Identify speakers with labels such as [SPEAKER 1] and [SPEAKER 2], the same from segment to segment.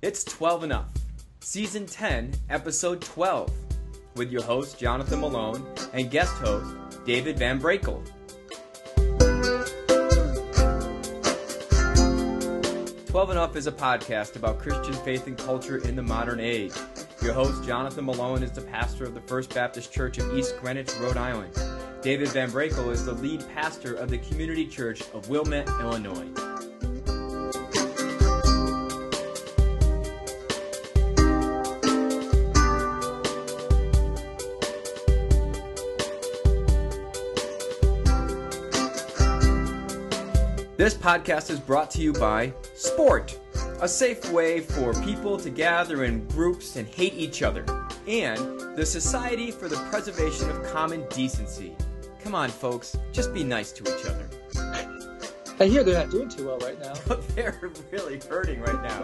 [SPEAKER 1] It's 12 Enough, Season 10, Episode 12, with your host, Jonathan Malone, and guest host, David Van Brakel. 12 Enough is a podcast about Christian faith and culture in the modern age. Your host, Jonathan Malone, is the pastor of the First Baptist Church of East Greenwich, Rhode Island. David Van Brakel is the lead pastor of the Community Church of Wilmette, Illinois. This podcast is brought to you by Sport, a safe way for people to gather in groups and hate each other, and the Society for the Preservation of Common Decency. Come on, folks, just be nice to each other.
[SPEAKER 2] I hear they're not doing too well right now.
[SPEAKER 1] They're really hurting right now.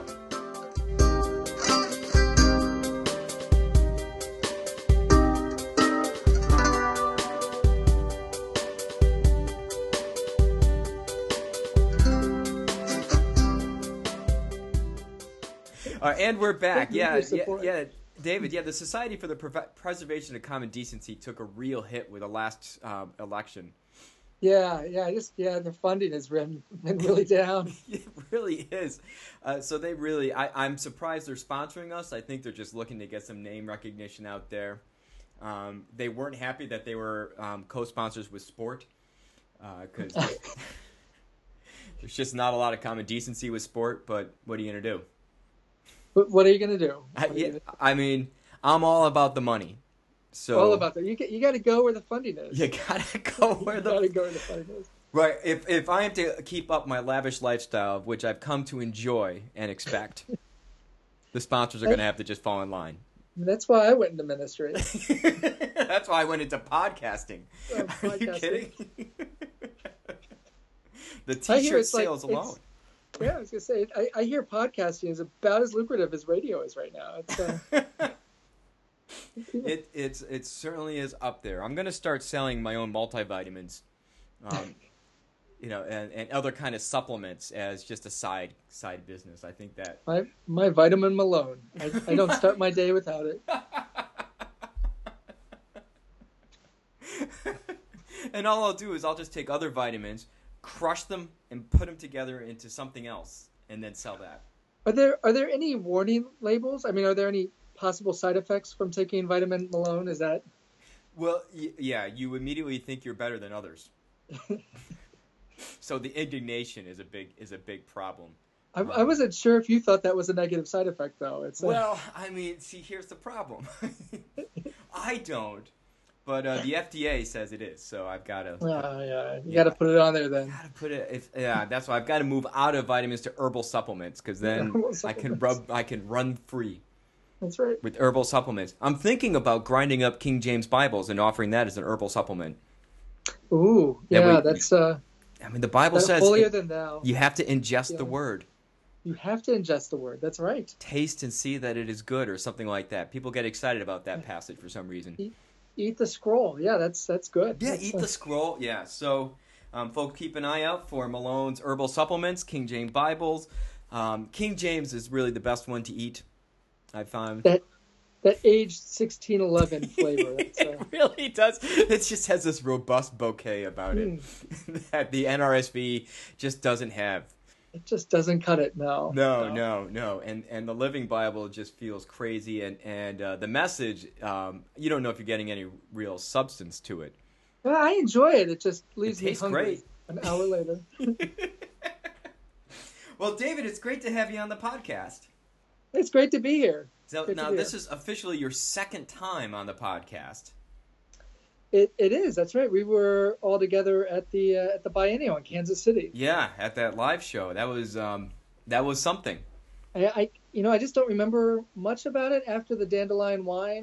[SPEAKER 1] And we're back. Yeah, David. Yeah, the Society for the Preservation of Common Decency took a real hit with the last election.
[SPEAKER 2] The funding has been really down.
[SPEAKER 1] It really is. So they really, I'm surprised they're sponsoring us. I think they're just looking to get some name recognition out there. They weren't happy that they were co-sponsors with Sport because there's just not a lot of common decency with Sport. But what are you gonna do?
[SPEAKER 2] What are you going to do?
[SPEAKER 1] I mean, I'm all about the money. So
[SPEAKER 2] all about that. You got to go where the funding is.
[SPEAKER 1] You got to go where the
[SPEAKER 2] funding is.
[SPEAKER 1] Right. If I am to keep up my lavish lifestyle, which I've come to enjoy and expect, the sponsors are going to have to just fall in line.
[SPEAKER 2] That's why I went into ministry.
[SPEAKER 1] That's why I went into podcasting. Are you kidding? The T-shirt sales alone.
[SPEAKER 2] Yeah, I was gonna say. I hear podcasting is about as lucrative as radio is right now.
[SPEAKER 1] It certainly is up there. I'm gonna start selling my own multivitamins, and other kind of supplements as just a side business. I think that
[SPEAKER 2] my vitamin Malone. I don't start my day without it.
[SPEAKER 1] And all I'll do is I'll just take other vitamins, crush them, and put them together into something else, and then sell that.
[SPEAKER 2] Are there any warning labels? I mean, are there any possible side effects from taking vitamin Malone? Is that?
[SPEAKER 1] Well, yeah, you immediately think you're better than others. So the indignation is a big problem.
[SPEAKER 2] I wasn't sure if you thought that was a negative side effect, though.
[SPEAKER 1] Well, I mean, see, here's the problem. I don't. But the FDA says it is, so I've got to.
[SPEAKER 2] You got to put it on there then.
[SPEAKER 1] Got to put it. That's why I've got to move out of vitamins to herbal supplements, because then I can run free.
[SPEAKER 2] That's right.
[SPEAKER 1] With herbal supplements, I'm thinking about grinding up King James Bibles and offering that as an herbal supplement.
[SPEAKER 2] Ooh, yeah, that's.
[SPEAKER 1] I mean, the Bible says
[SPEAKER 2] holier than thou.
[SPEAKER 1] You have to ingest the word.
[SPEAKER 2] You have to ingest the word. That's right.
[SPEAKER 1] Taste and see that it is good, or something like that. People get excited about that passage for some reason.
[SPEAKER 2] Eat the scroll. Yeah, that's good.
[SPEAKER 1] Yeah, eat the scroll. Yeah, so folks, keep an eye out for Malone's herbal supplements, King James Bibles. King James is really the best one to eat, I found.
[SPEAKER 2] That aged 1611 flavor.
[SPEAKER 1] It really does. It just has this robust bouquet about it that the NRSV just doesn't have.
[SPEAKER 2] It just doesn't cut it, no.
[SPEAKER 1] No. And the Living Bible just feels crazy. And the message, you don't know if you're getting any real substance to it.
[SPEAKER 2] Well, I enjoy it. It just leaves me hungry
[SPEAKER 1] great.
[SPEAKER 2] An hour later.
[SPEAKER 1] Well, David, it's great to have you on the podcast.
[SPEAKER 2] It's great to be here.
[SPEAKER 1] So now this is officially your second time on the podcast.
[SPEAKER 2] It is. That's right. We were all together at the Biennial in Kansas City.
[SPEAKER 1] Yeah, at that live show. That was something.
[SPEAKER 2] I just don't remember much about it after the dandelion wine.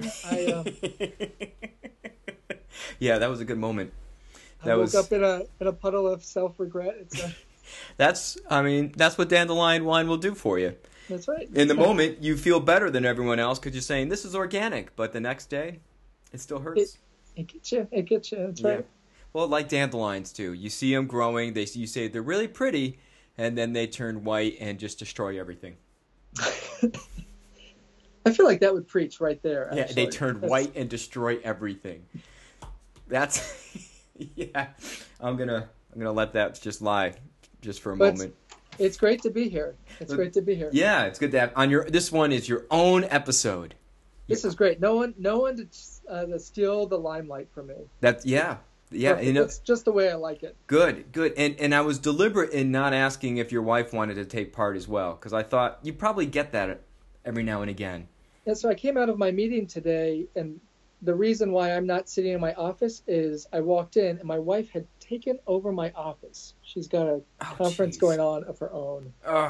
[SPEAKER 1] Yeah, that was a good moment.
[SPEAKER 2] I woke up in a puddle of self-regret.
[SPEAKER 1] That's what dandelion wine will do for you.
[SPEAKER 2] That's right.
[SPEAKER 1] In the moment, you feel better than everyone else because you're saying this is organic, but the next day, it still hurts.
[SPEAKER 2] It gets you. That's right.
[SPEAKER 1] Well, like dandelions too. You see them growing. You say they're really pretty, and then they turn white and just destroy everything.
[SPEAKER 2] I feel like that would preach right there.
[SPEAKER 1] Yeah,
[SPEAKER 2] Actually.
[SPEAKER 1] they turned white and destroy everything. That's yeah. I'm gonna let that just lie, just for a moment.
[SPEAKER 2] It's great to be here. It's great to be here.
[SPEAKER 1] Yeah, it's good to have on your. This one is your own episode.
[SPEAKER 2] This is great. No one to steal the limelight from me.
[SPEAKER 1] That's yeah.
[SPEAKER 2] Perfect. It's just the way I like it.
[SPEAKER 1] Good. And I was deliberate in not asking if your wife wanted to take part as well, because I thought you probably get that every now and again.
[SPEAKER 2] And so I came out of my meeting today, and the reason why I'm not sitting in my office is I walked in and my wife had taken over my office. She's got a conference going on of her own.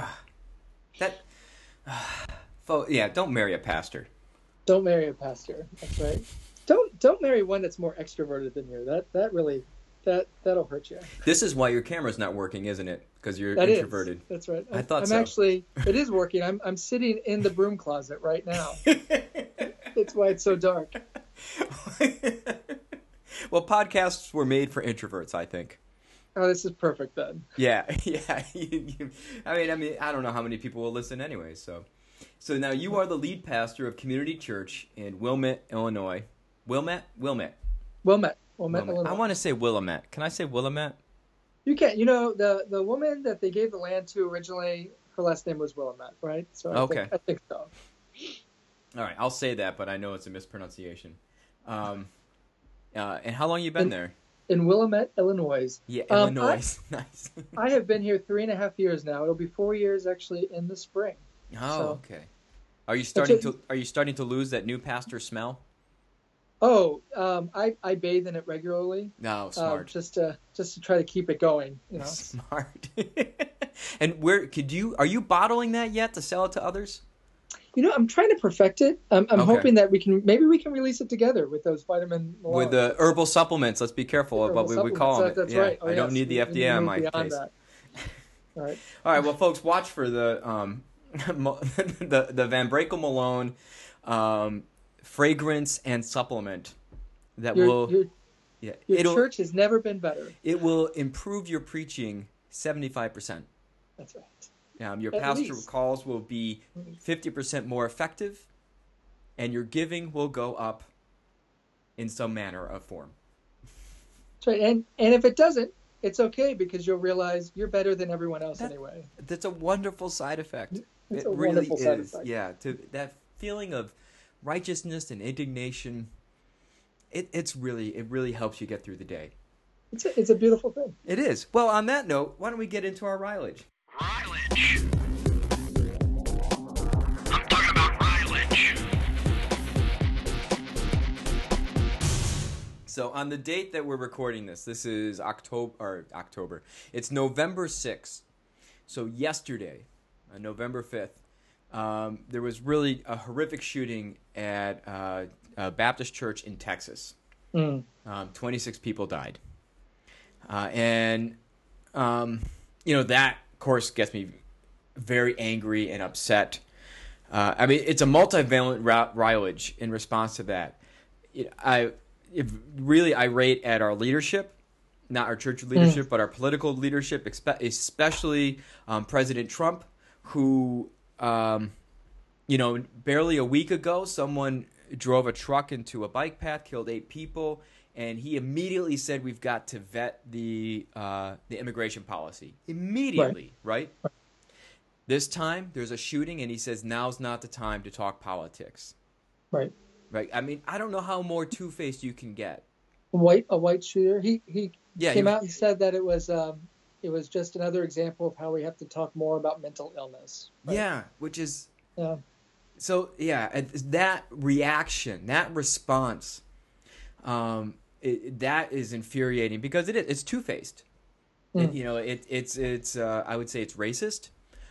[SPEAKER 1] Yeah, don't marry a pastor.
[SPEAKER 2] Don't marry a pastor. That's right. Don't marry one that's more extroverted than you. That'll hurt you.
[SPEAKER 1] This is why your camera's not working, isn't it? Because you're
[SPEAKER 2] that
[SPEAKER 1] introverted.
[SPEAKER 2] That's right.
[SPEAKER 1] I thought so.
[SPEAKER 2] I'm actually, it is working. I'm sitting in the broom closet right now. That's why it's so dark.
[SPEAKER 1] Well, podcasts were made for introverts, I think.
[SPEAKER 2] Oh, this is perfect then.
[SPEAKER 1] Yeah. I mean, I don't know how many people will listen anyway. So now you are the lead pastor of Community Church in Wilmette, Illinois. Wilmette,
[SPEAKER 2] Illinois.
[SPEAKER 1] I want to say Willamette. Can I say Willamette?
[SPEAKER 2] You can't. You know, the woman that they gave the land to originally, her last name was Willamette, right? So I think so.
[SPEAKER 1] All right, I'll say that, but I know it's a mispronunciation. And how long you been there?
[SPEAKER 2] In Willamette, Illinois.
[SPEAKER 1] Yeah, Illinois. Nice.
[SPEAKER 2] I have been here 3.5 years now. It'll be 4 years actually in the spring.
[SPEAKER 1] Oh, okay. Are you starting to lose that new pastor smell?
[SPEAKER 2] Oh, I bathe in it regularly.
[SPEAKER 1] No, smart.
[SPEAKER 2] Just to try to keep it going, you know.
[SPEAKER 1] Smart. And are you bottling that yet to sell it to others?
[SPEAKER 2] You know, I'm trying to perfect it. I'm hoping that we can release it together with those vitamin Malones.
[SPEAKER 1] With the herbal supplements. Let's be careful of what we call them.
[SPEAKER 2] That's right.
[SPEAKER 1] I don't need the FDA on my case.
[SPEAKER 2] All right.
[SPEAKER 1] All right. Well, folks, watch for the the Van Brakel Malone fragrance and supplement that
[SPEAKER 2] your church has never been better.
[SPEAKER 1] It will improve your preaching 75%.
[SPEAKER 2] That's right.
[SPEAKER 1] Your pastoral calls will be 50% more effective, and your giving will go up in some manner of form.
[SPEAKER 2] That's right. And if it doesn't, it's okay, because you'll realize you're better than everyone else anyway.
[SPEAKER 1] That's a wonderful side effect.
[SPEAKER 2] It really is.
[SPEAKER 1] Yeah, to that feeling of righteousness and indignation, it really helps you get through the day.
[SPEAKER 2] It's a beautiful thing.
[SPEAKER 1] It is. Well, on that note, why don't we get into our Rylage?
[SPEAKER 3] Rylage. I'm talking about Rylage.
[SPEAKER 1] So on the date that we're recording this is October. It's November 6th. So yesterday, November 5th, there was really a horrific shooting at a Baptist church in Texas. 26 people died. And that, of course, gets me very angry and upset. I mean, it's a multivalent Rylage in response to that. I'm really irate at our leadership, not our church leadership, but our political leadership, especially President Trump, who, barely a week ago, someone drove a truck into a bike path, killed 8 people, and he immediately said we've got to vet the immigration policy. Immediately, right? This time, there's a shooting, and he says now's not the time to talk politics.
[SPEAKER 2] Right.
[SPEAKER 1] Right. I mean, I don't know how more two-faced you can get.
[SPEAKER 2] A white shooter. He came out and said that it was just another example of how we have to talk more about mental illness. Right?
[SPEAKER 1] Yeah, which is
[SPEAKER 2] yeah. So
[SPEAKER 1] yeah, that reaction, that response, that is infuriating because it's two-faced. It's I would say it's racist.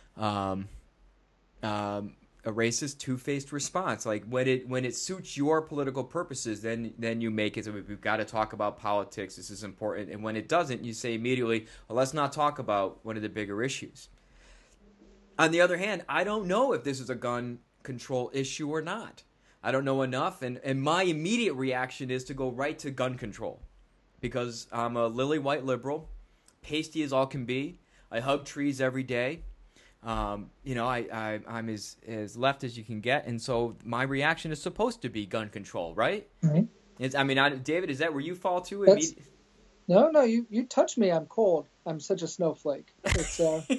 [SPEAKER 1] A racist, two-faced response. Like when it suits your political purposes, then you make it. So we've got to talk about politics. This is important. And when it doesn't, you say immediately, well, let's not talk about one of the bigger issues. On the other hand, I don't know if this is a gun control issue or not. I don't know enough. And my immediate reaction is to go right to gun control because I'm a lily white liberal, pasty as all can be. I hug trees every day. I'm as left as you can get, and so my reaction is supposed to be gun control, right?
[SPEAKER 2] Right.
[SPEAKER 1] David, is that where you fall to?
[SPEAKER 2] No, you touch me, I'm cold. I'm such a snowflake. It's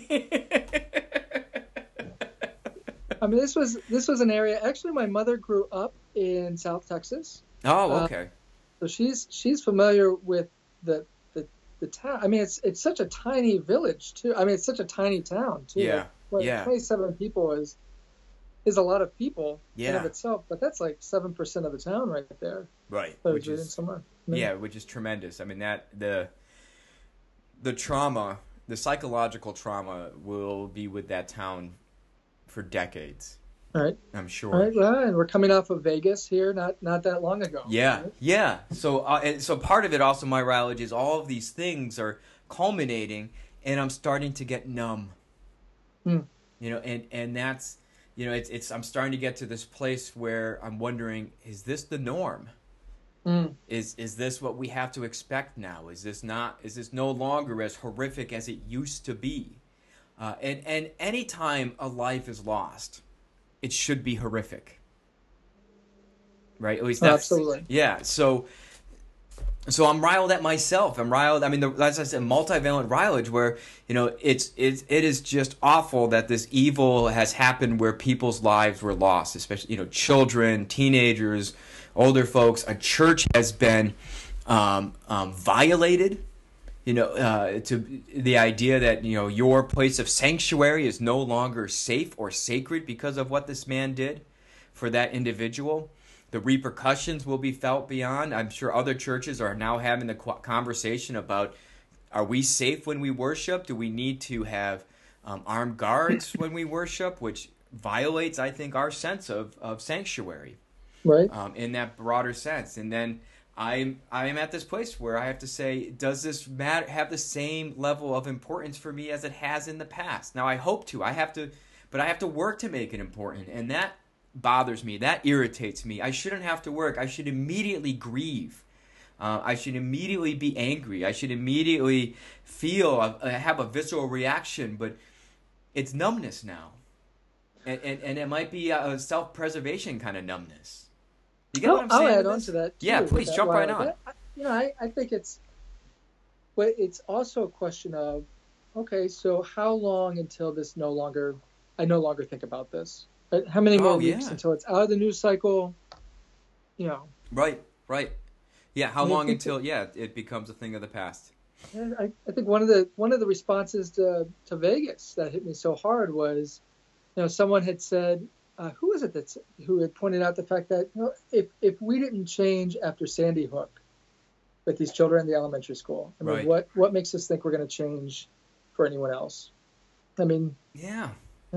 [SPEAKER 2] I mean, this was an area. Actually, my mother grew up in South Texas.
[SPEAKER 1] Oh, okay.
[SPEAKER 2] So she's familiar with the town. I mean, it's such a tiny village too. I mean, it's such a tiny town too.
[SPEAKER 1] Yeah.
[SPEAKER 2] Like, 27 people is a lot of people in of itself, but that's like 7% of the town right there.
[SPEAKER 1] Right.
[SPEAKER 2] Which is somewhere.
[SPEAKER 1] Which is tremendous. I mean, that the trauma, the psychological trauma, will be with that town for decades.
[SPEAKER 2] Right.
[SPEAKER 1] I'm sure.
[SPEAKER 2] Right. Well, and we're coming off of Vegas here, not that long ago.
[SPEAKER 1] Yeah.
[SPEAKER 2] Right?
[SPEAKER 1] Yeah. So part of it also, my Rylage, is all of these things are culminating, and I'm starting to get numb. And that's, I'm starting to get to this place where I'm wondering, is this the norm? Is this what we have to expect now? Is this no longer as horrific as it used to be? And any time a life is lost, it should be horrific, right? At least that's
[SPEAKER 2] absolutely.
[SPEAKER 1] Yeah. So I'm riled at myself. I'm riled. I mean, as I said, multivalent Rylage, where it is just awful that this evil has happened where people's lives were lost, especially children, teenagers, older folks. A church has been violated. To the idea that your place of sanctuary is no longer safe or sacred because of what this man did for that individual. The repercussions will be felt beyond. I'm sure other churches are now having the conversation about, are we safe when we worship? Do we need to have armed guards when we worship? Which violates, I think, our sense of sanctuary,
[SPEAKER 2] right?
[SPEAKER 1] In that broader sense. And then I am at this place where I have to say, does this matter, have the same level of importance for me as it has in the past? Now, I hope to. But I have to work to make it important, and that bothers me. That irritates me. I shouldn't have to work. I should immediately grieve. I should immediately be angry. I should immediately have a visceral reaction. But it's numbness now, and it might be a self-preservation kind of numbness. You get what I'm saying?
[SPEAKER 2] I'll add on to that too.
[SPEAKER 1] Yeah, please jump right on.
[SPEAKER 2] I think it's also a question of, okay, so how long until I no longer think about this? Right? How many more weeks until it's out of the news cycle?
[SPEAKER 1] Right. Yeah, how long until it becomes a thing of the past?
[SPEAKER 2] I think one of the responses to Vegas that hit me so hard was, someone had said, who was it who had pointed out the fact that if we didn't change after Sandy Hook with these children in the elementary school, I mean, what makes us think we're going to change for anyone else? I mean, yeah.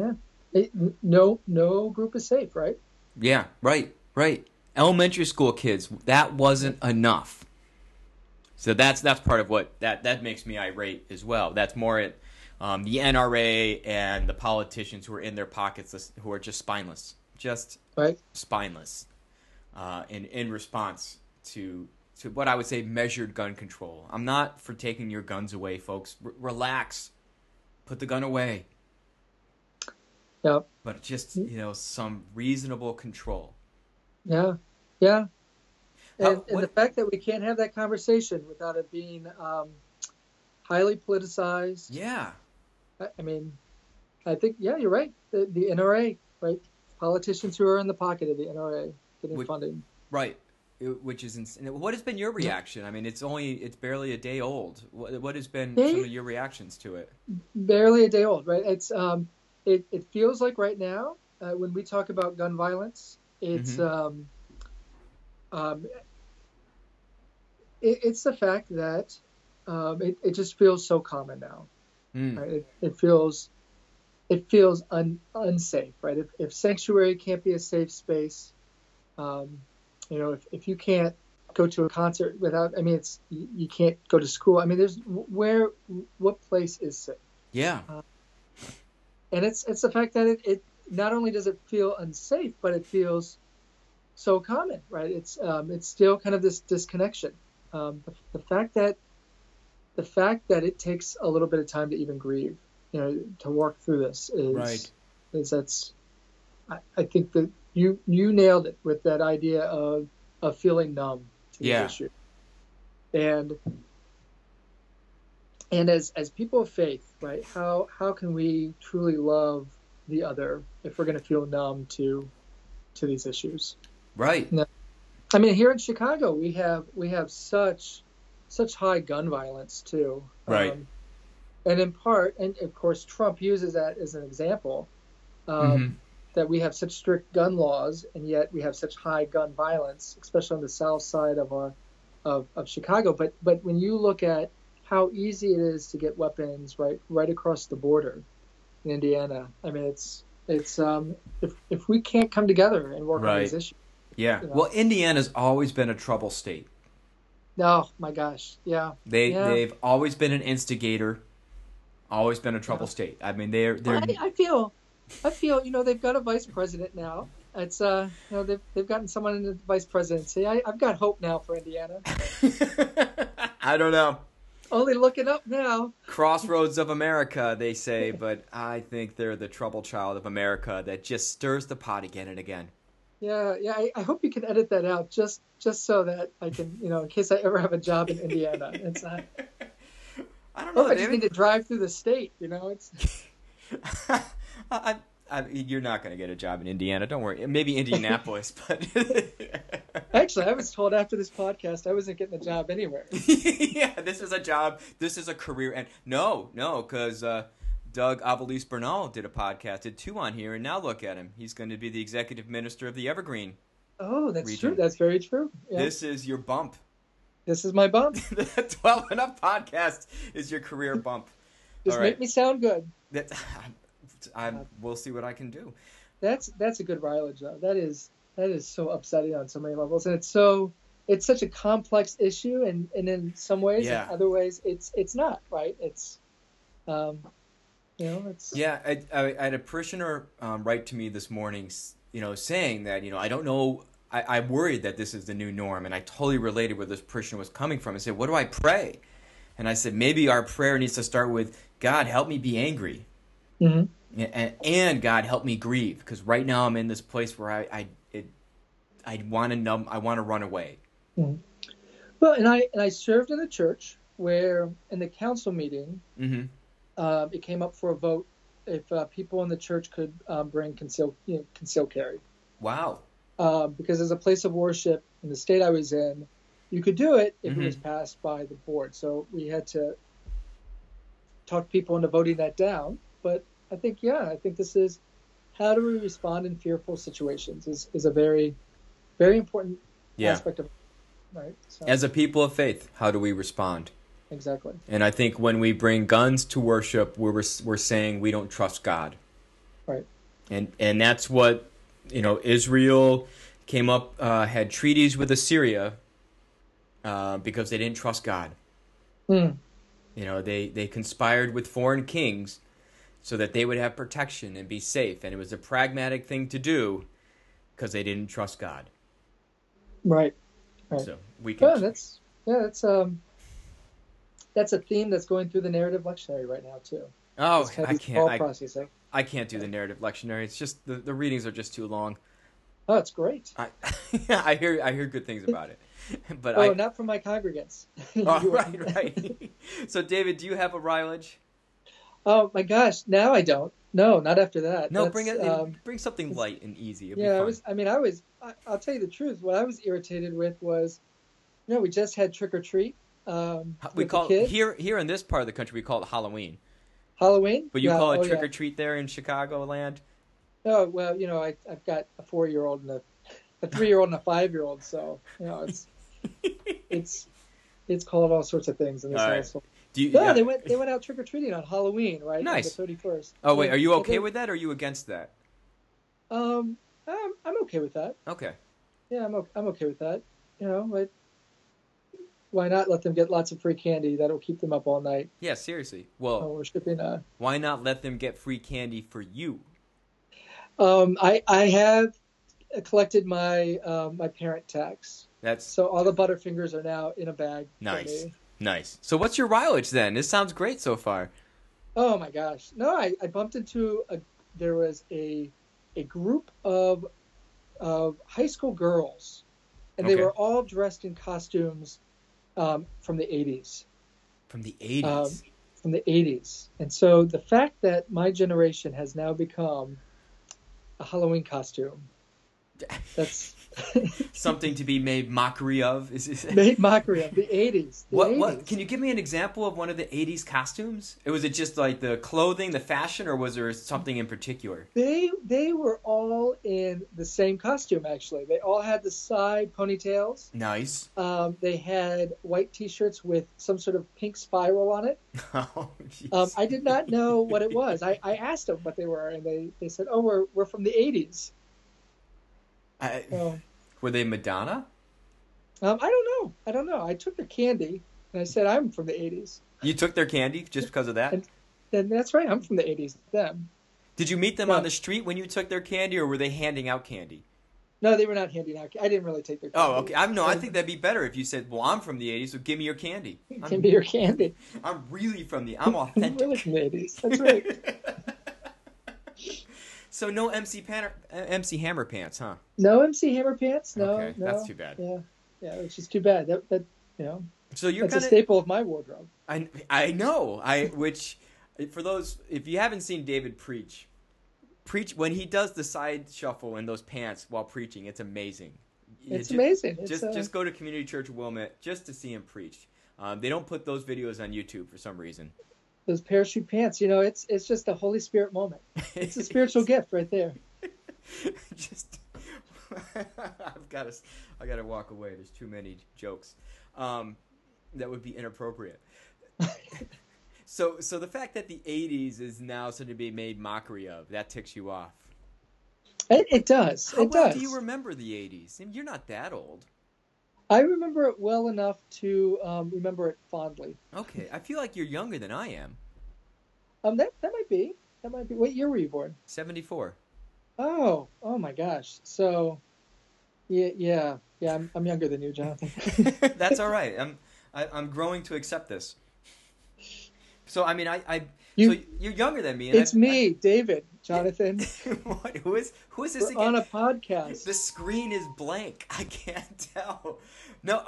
[SPEAKER 2] No group is safe, right?
[SPEAKER 1] Yeah, right. Elementary school kids, that wasn't enough. So that's part of what that makes me irate as well. That's more at the NRA and the politicians who are in their pockets, who are just spineless, spineless, in response to what I would say measured gun control. I'm not for taking your guns away, folks. Relax, put the gun away.
[SPEAKER 2] Yeah.
[SPEAKER 1] But just some reasonable control.
[SPEAKER 2] Yeah. And the fact that we can't have that conversation without it being highly politicized.
[SPEAKER 1] Yeah.
[SPEAKER 2] I mean, I think, you're right. The NRA, right? Politicians who are in the pocket of the NRA getting funding.
[SPEAKER 1] Right. Which is insane. What has been your reaction? I mean, it's barely a day old. What has been some of your reactions to it?
[SPEAKER 2] Barely a day old, right? It's it feels like right now, when we talk about gun violence, it's it's the fact that it just feels so common now. Right? It feels unsafe, right? If sanctuary can't be a safe space, if you can't go to a concert without, I mean, you can't go to school. I mean, what place is safe?
[SPEAKER 1] Yeah.
[SPEAKER 2] And it's the fact that it not only does it feel unsafe, but it feels so common, right? It's still kind of this disconnection. The fact that it takes a little bit of time to even grieve, to work through this is
[SPEAKER 1] Right.
[SPEAKER 2] that's I think that you nailed it with that idea of feeling numb to these
[SPEAKER 1] Yeah.
[SPEAKER 2] issues. And as people of faith, right? How can we truly love the other if we're going to feel numb to these issues?
[SPEAKER 1] Right.
[SPEAKER 2] No. I mean, here in Chicago, we have such high gun violence too.
[SPEAKER 1] Right.
[SPEAKER 2] And in part, and of course, Trump uses that as an example, that we have such strict gun laws, and yet we have such high gun violence, especially on the south side of Chicago. But when you look at how easy it is to get weapons right across the border in Indiana, I mean, it's if we can't come together and work on these issues.
[SPEAKER 1] Yeah. Well, Indiana's always been a trouble state.
[SPEAKER 2] Oh my gosh. Yeah.
[SPEAKER 1] They've always been an instigator, always been a trouble state. I mean, they're.
[SPEAKER 2] I feel they've got a vice president now. It's they've gotten someone in the vice presidency. I've got hope now for Indiana.
[SPEAKER 1] I don't know.
[SPEAKER 2] Only looking up now.
[SPEAKER 1] Crossroads of America, they say, but I think they're the trouble child of America that just stirs the pot again and again.
[SPEAKER 2] Yeah. I hope you can edit that out just so that I can, in case I ever have a job in Indiana. It's I
[SPEAKER 1] don't know.
[SPEAKER 2] I just need to drive through the state. It's.
[SPEAKER 1] You're not going to get a job in Indiana. Don't worry. Maybe Indianapolis, but
[SPEAKER 2] actually, I was told after this podcast I wasn't getting a job anywhere.
[SPEAKER 1] Yeah, this is a job. This is a career. And no, because Doug Avalise Bernal did a podcast, did 2 on here, and now look at him. He's going to be the executive minister of the Evergreen.
[SPEAKER 2] Oh, that's
[SPEAKER 1] region.
[SPEAKER 2] True. That's very true. Yeah.
[SPEAKER 1] This is your bump.
[SPEAKER 2] This is my bump.
[SPEAKER 1] The 12 and Up podcast is your career bump.
[SPEAKER 2] Just make me sound good.
[SPEAKER 1] We'll see what I can do.
[SPEAKER 2] That's a good mileage, though. That is so upsetting on so many levels, and it's such a complex issue, and in some ways, in other ways, it's not, right? It's, it's.
[SPEAKER 1] Yeah, I had a parishioner write to me this morning, saying that I don't know. I'm worried that this is the new norm, and I totally related where this parishioner was coming from. I said, "What do I pray?" And I said, maybe our prayer needs to start with, "God, help me be angry."
[SPEAKER 2] Mm-hmm.
[SPEAKER 1] And God, help me grieve, because right now I'm in this place where I want to numb. I want to run away.
[SPEAKER 2] Mm-hmm. Well, and I served in a church where in the council meeting, it came up for a vote if people in the church could bring concealed carry.
[SPEAKER 1] Wow.
[SPEAKER 2] Because as a place of worship in the state I was in, you could do it if it was passed by the board. So we had to talk people into voting that down. But I think this is how do we respond in fearful situations is a very, very important aspect of it, right? So,
[SPEAKER 1] as a people of faith, how do we respond?
[SPEAKER 2] Exactly.
[SPEAKER 1] And I think when we bring guns to worship, we're saying we don't trust God.
[SPEAKER 2] Right.
[SPEAKER 1] And that's what, Israel came up, had treaties with Assyria because they didn't trust God. They conspired with foreign kings so that they would have protection and be safe. And it was a pragmatic thing to do because they didn't trust God.
[SPEAKER 2] Right.
[SPEAKER 1] So we can.
[SPEAKER 2] That's a theme that's going through the narrative lectionary right now too.
[SPEAKER 1] Oh, I can't do the narrative lectionary. It's just the readings are just too long.
[SPEAKER 2] Oh, it's great.
[SPEAKER 1] I hear good things about it, but
[SPEAKER 2] not from my congregants.
[SPEAKER 1] Right. So, David, do you have a Rylage?
[SPEAKER 2] Oh my gosh, now I don't. No, not after that.
[SPEAKER 1] No, bring something light and easy.
[SPEAKER 2] I'll tell you the truth. What I was irritated with was, we just had trick or treat.
[SPEAKER 1] We call it here in this part of the country, we call it Halloween.
[SPEAKER 2] Halloween?
[SPEAKER 1] But you call it trick or treat there in Chicagoland?
[SPEAKER 2] Oh, well, I've got a 4-year-old and a 3-year-old and a 5-year-old, so it's called all sorts of things in this household. They went out trick or treating on Halloween, right?
[SPEAKER 1] Nice.
[SPEAKER 2] On the 31st.
[SPEAKER 1] Oh wait, are you okay with that, or are you against that?
[SPEAKER 2] I'm okay with that.
[SPEAKER 1] Okay.
[SPEAKER 2] Yeah, I'm okay with that. Why not let them get lots of free candy? That'll keep them up all night.
[SPEAKER 1] Yeah, seriously. Well,
[SPEAKER 2] worshiping.
[SPEAKER 1] Why not let them get free candy for you?
[SPEAKER 2] I have collected my my parent tax. So all the Butterfingers are now in a bag.
[SPEAKER 1] Nice. So what's your Rylage then? This sounds great so far.
[SPEAKER 2] Oh my gosh. No, I bumped into there was a group of high school girls, and they
[SPEAKER 1] Okay.
[SPEAKER 2] were all dressed in costumes from the 80s.
[SPEAKER 1] From the
[SPEAKER 2] Um,
[SPEAKER 1] 80s.
[SPEAKER 2] from the 80s. And so the fact that my generation has now become a Halloween costume, that's
[SPEAKER 1] Something to be made mockery of.
[SPEAKER 2] made mockery of the 80s. The
[SPEAKER 1] What
[SPEAKER 2] 80s.
[SPEAKER 1] can you give me an example of one of the 80s costumes? Was it just like the clothing, the fashion, or was there something in particular?
[SPEAKER 2] They were all in the same costume, actually. They all had the side ponytails.
[SPEAKER 1] Nice.
[SPEAKER 2] They had white T-shirts with some sort of pink spiral on it.
[SPEAKER 1] Oh, jeez.
[SPEAKER 2] I did not know what it was. I asked them what they were, and they said, "Oh, we're from the '80s."
[SPEAKER 1] I,
[SPEAKER 2] So
[SPEAKER 1] were they Madonna?
[SPEAKER 2] I don't know. I don't know. I took their candy, and I said, "I'm from the '80s,"
[SPEAKER 1] You took their candy just because of that?
[SPEAKER 2] and that's right. I'm from the '80s. Them.
[SPEAKER 1] Did you meet them on
[SPEAKER 2] No,
[SPEAKER 1] the street when you took their candy, or were they handing out candy?
[SPEAKER 2] no, they were not handing out. I didn't really take their
[SPEAKER 1] Oh,
[SPEAKER 2] candy.
[SPEAKER 1] okay. I think that'd be better if you said, "Well, I'm from the '80s, so give me your candy."
[SPEAKER 2] Give me your candy.
[SPEAKER 1] I'm really from I'm
[SPEAKER 2] I'm really
[SPEAKER 1] authentic.
[SPEAKER 2] from the '80s. That's right.
[SPEAKER 1] So no MC Hammer pants, huh?
[SPEAKER 2] No MC Hammer pants. No,
[SPEAKER 1] Okay,
[SPEAKER 2] no.
[SPEAKER 1] that's too bad.
[SPEAKER 2] Yeah, yeah. Which is too bad. That you know,
[SPEAKER 1] So you're
[SPEAKER 2] that's a
[SPEAKER 1] kind of
[SPEAKER 2] staple of my wardrobe.
[SPEAKER 1] I know which for those if you haven't seen David preach when he does the side shuffle in those pants while preaching, it's amazing.
[SPEAKER 2] It's amazing. It's,
[SPEAKER 1] Just go to Community Church Wilmette just to see him preach. They don't put those videos on YouTube for some reason.
[SPEAKER 2] those parachute pants. You know, it's just a Holy Spirit moment. It's a spiritual gift right there.
[SPEAKER 1] Just I gotta walk away. There's too many jokes that would be inappropriate. So the fact that the '80s is now something to be made mockery of, that ticks you off.
[SPEAKER 2] It does.
[SPEAKER 1] How
[SPEAKER 2] It
[SPEAKER 1] well
[SPEAKER 2] does.
[SPEAKER 1] do you remember the '80s? And you're not that old.
[SPEAKER 2] I remember it well enough to remember it fondly.
[SPEAKER 1] Okay, I feel like you're younger than I am.
[SPEAKER 2] That might be. That might be. What year were you born?
[SPEAKER 1] 74.
[SPEAKER 2] Oh my gosh. So, yeah. I'm younger than you, Jonathan.
[SPEAKER 1] That's all right. I'm growing to accept this. So I mean, so
[SPEAKER 2] You,
[SPEAKER 1] you're younger than me. And
[SPEAKER 2] it's me, David, Jonathan.
[SPEAKER 1] What? Who is this
[SPEAKER 2] We're
[SPEAKER 1] again?
[SPEAKER 2] on a podcast.
[SPEAKER 1] The screen is blank. I can't tell. No,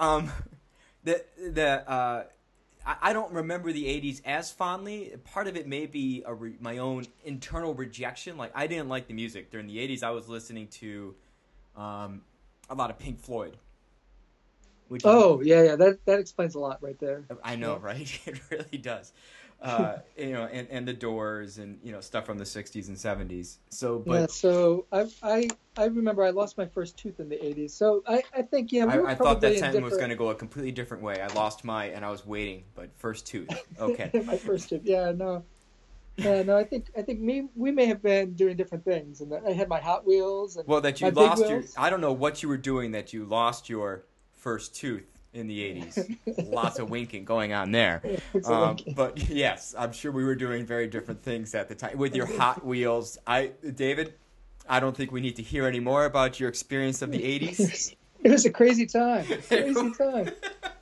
[SPEAKER 1] I don't remember the '80s as fondly. Part of it may be my own internal rejection. Like I didn't like the music during the '80s. I was listening to a lot of Pink Floyd. Which
[SPEAKER 2] Oh, yeah. That explains a lot right there.
[SPEAKER 1] I know,
[SPEAKER 2] Yeah.
[SPEAKER 1] right? It really does. And the Doors and stuff from the '60s and '70s. So,
[SPEAKER 2] Yeah,
[SPEAKER 1] but
[SPEAKER 2] so I remember I lost my first tooth in the '80s. So I think we were
[SPEAKER 1] I thought that
[SPEAKER 2] probably in
[SPEAKER 1] sentence was
[SPEAKER 2] different.
[SPEAKER 1] going to go a completely different way. I lost and I was waiting, but first tooth. Okay.
[SPEAKER 2] My first tooth. Yeah, no. Yeah, no. I think we may have been doing different things, and I had my Hot Wheels and
[SPEAKER 1] Well, that you
[SPEAKER 2] my Big
[SPEAKER 1] lost
[SPEAKER 2] Wheels.
[SPEAKER 1] I don't know what you were doing that you lost your first tooth in the '80s. Lots of winking going on there.
[SPEAKER 2] It's a winky.
[SPEAKER 1] But yes, I'm sure we were doing very different things at the time with your Hot Wheels. David, I don't think we need to hear any more about your experience of the '80s.
[SPEAKER 2] It was a crazy time. Crazy time.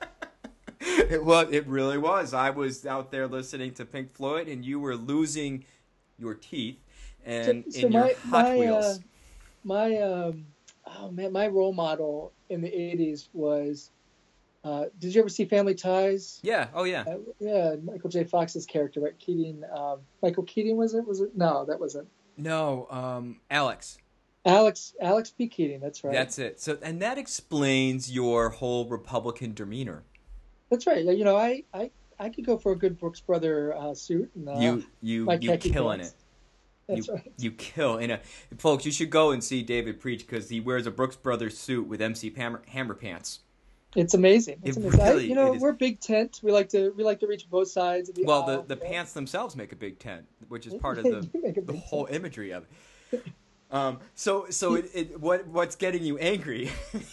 [SPEAKER 1] It really was. I was out there listening to Pink Floyd, and you were losing your teeth and
[SPEAKER 2] So
[SPEAKER 1] in your
[SPEAKER 2] my
[SPEAKER 1] Hot
[SPEAKER 2] my
[SPEAKER 1] Wheels.
[SPEAKER 2] my oh man, my role model in the '80s was. Did you ever see Family Ties?
[SPEAKER 1] Yeah. Oh yeah.
[SPEAKER 2] Yeah, Michael J. Fox's character, right? Keating. Michael Keating was it? Was it? No, that wasn't.
[SPEAKER 1] No. Alex.
[SPEAKER 2] Alex P. Keating. That's right.
[SPEAKER 1] That's it. So, and that explains your whole Republican demeanor.
[SPEAKER 2] That's right. You know, I could go for a good Brooks Brother suit and
[SPEAKER 1] You
[SPEAKER 2] my
[SPEAKER 1] you
[SPEAKER 2] khaki
[SPEAKER 1] killing
[SPEAKER 2] pants.
[SPEAKER 1] it.
[SPEAKER 2] That's right.
[SPEAKER 1] You kill. And folks, you should go and see David preach because he wears a Brooks Brothers suit with MC Hammer pants.
[SPEAKER 2] It's amazing. It's
[SPEAKER 1] It
[SPEAKER 2] amazing.
[SPEAKER 1] really- it is.
[SPEAKER 2] We're big tent. We like to reach both sides of the
[SPEAKER 1] Well,
[SPEAKER 2] aisle.
[SPEAKER 1] the pants themselves make a big tent, which is
[SPEAKER 2] They
[SPEAKER 1] part of
[SPEAKER 2] do make a
[SPEAKER 1] the
[SPEAKER 2] big
[SPEAKER 1] whole
[SPEAKER 2] tent.
[SPEAKER 1] imagery of it. So what's getting you angry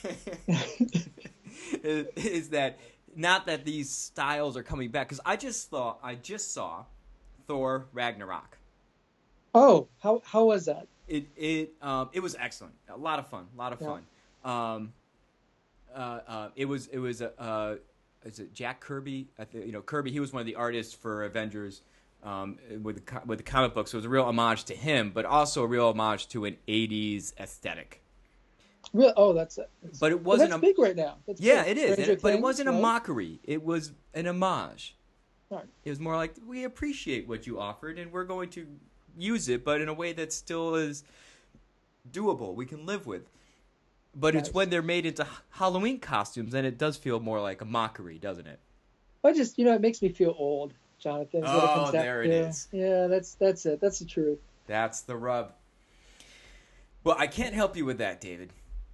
[SPEAKER 1] is that not that these styles are coming back because I just saw Thor Ragnarok.
[SPEAKER 2] Oh, how was that?
[SPEAKER 1] It was excellent, a lot of fun.
[SPEAKER 2] Yeah.
[SPEAKER 1] It was is it Jack Kirby? Kirby. He was one of the artists for Avengers. with the comic books. So it was a real homage to him, but also a real homage to an '80s aesthetic.
[SPEAKER 2] Real, oh, that's
[SPEAKER 1] But it
[SPEAKER 2] well,
[SPEAKER 1] wasn't
[SPEAKER 2] that's
[SPEAKER 1] a
[SPEAKER 2] big right now. That's
[SPEAKER 1] yeah,
[SPEAKER 2] big.
[SPEAKER 1] it is.
[SPEAKER 2] Stranger
[SPEAKER 1] But it
[SPEAKER 2] Things,
[SPEAKER 1] wasn't a
[SPEAKER 2] right?
[SPEAKER 1] mockery. It was an homage.
[SPEAKER 2] Right.
[SPEAKER 1] It was more like, we appreciate what you offered, and we're going to use it, but in a way that still is doable. We can live with. But it's
[SPEAKER 2] Nice.
[SPEAKER 1] when they're made into Halloween costumes, and it does feel more like a mockery, doesn't it?
[SPEAKER 2] I just, it makes me feel old, Jonathan. Is what it
[SPEAKER 1] Oh,
[SPEAKER 2] comes down
[SPEAKER 1] there it
[SPEAKER 2] to.
[SPEAKER 1] is.
[SPEAKER 2] Yeah, that's it. That's the truth.
[SPEAKER 1] That's the rub. Well, I can't help you with that, David.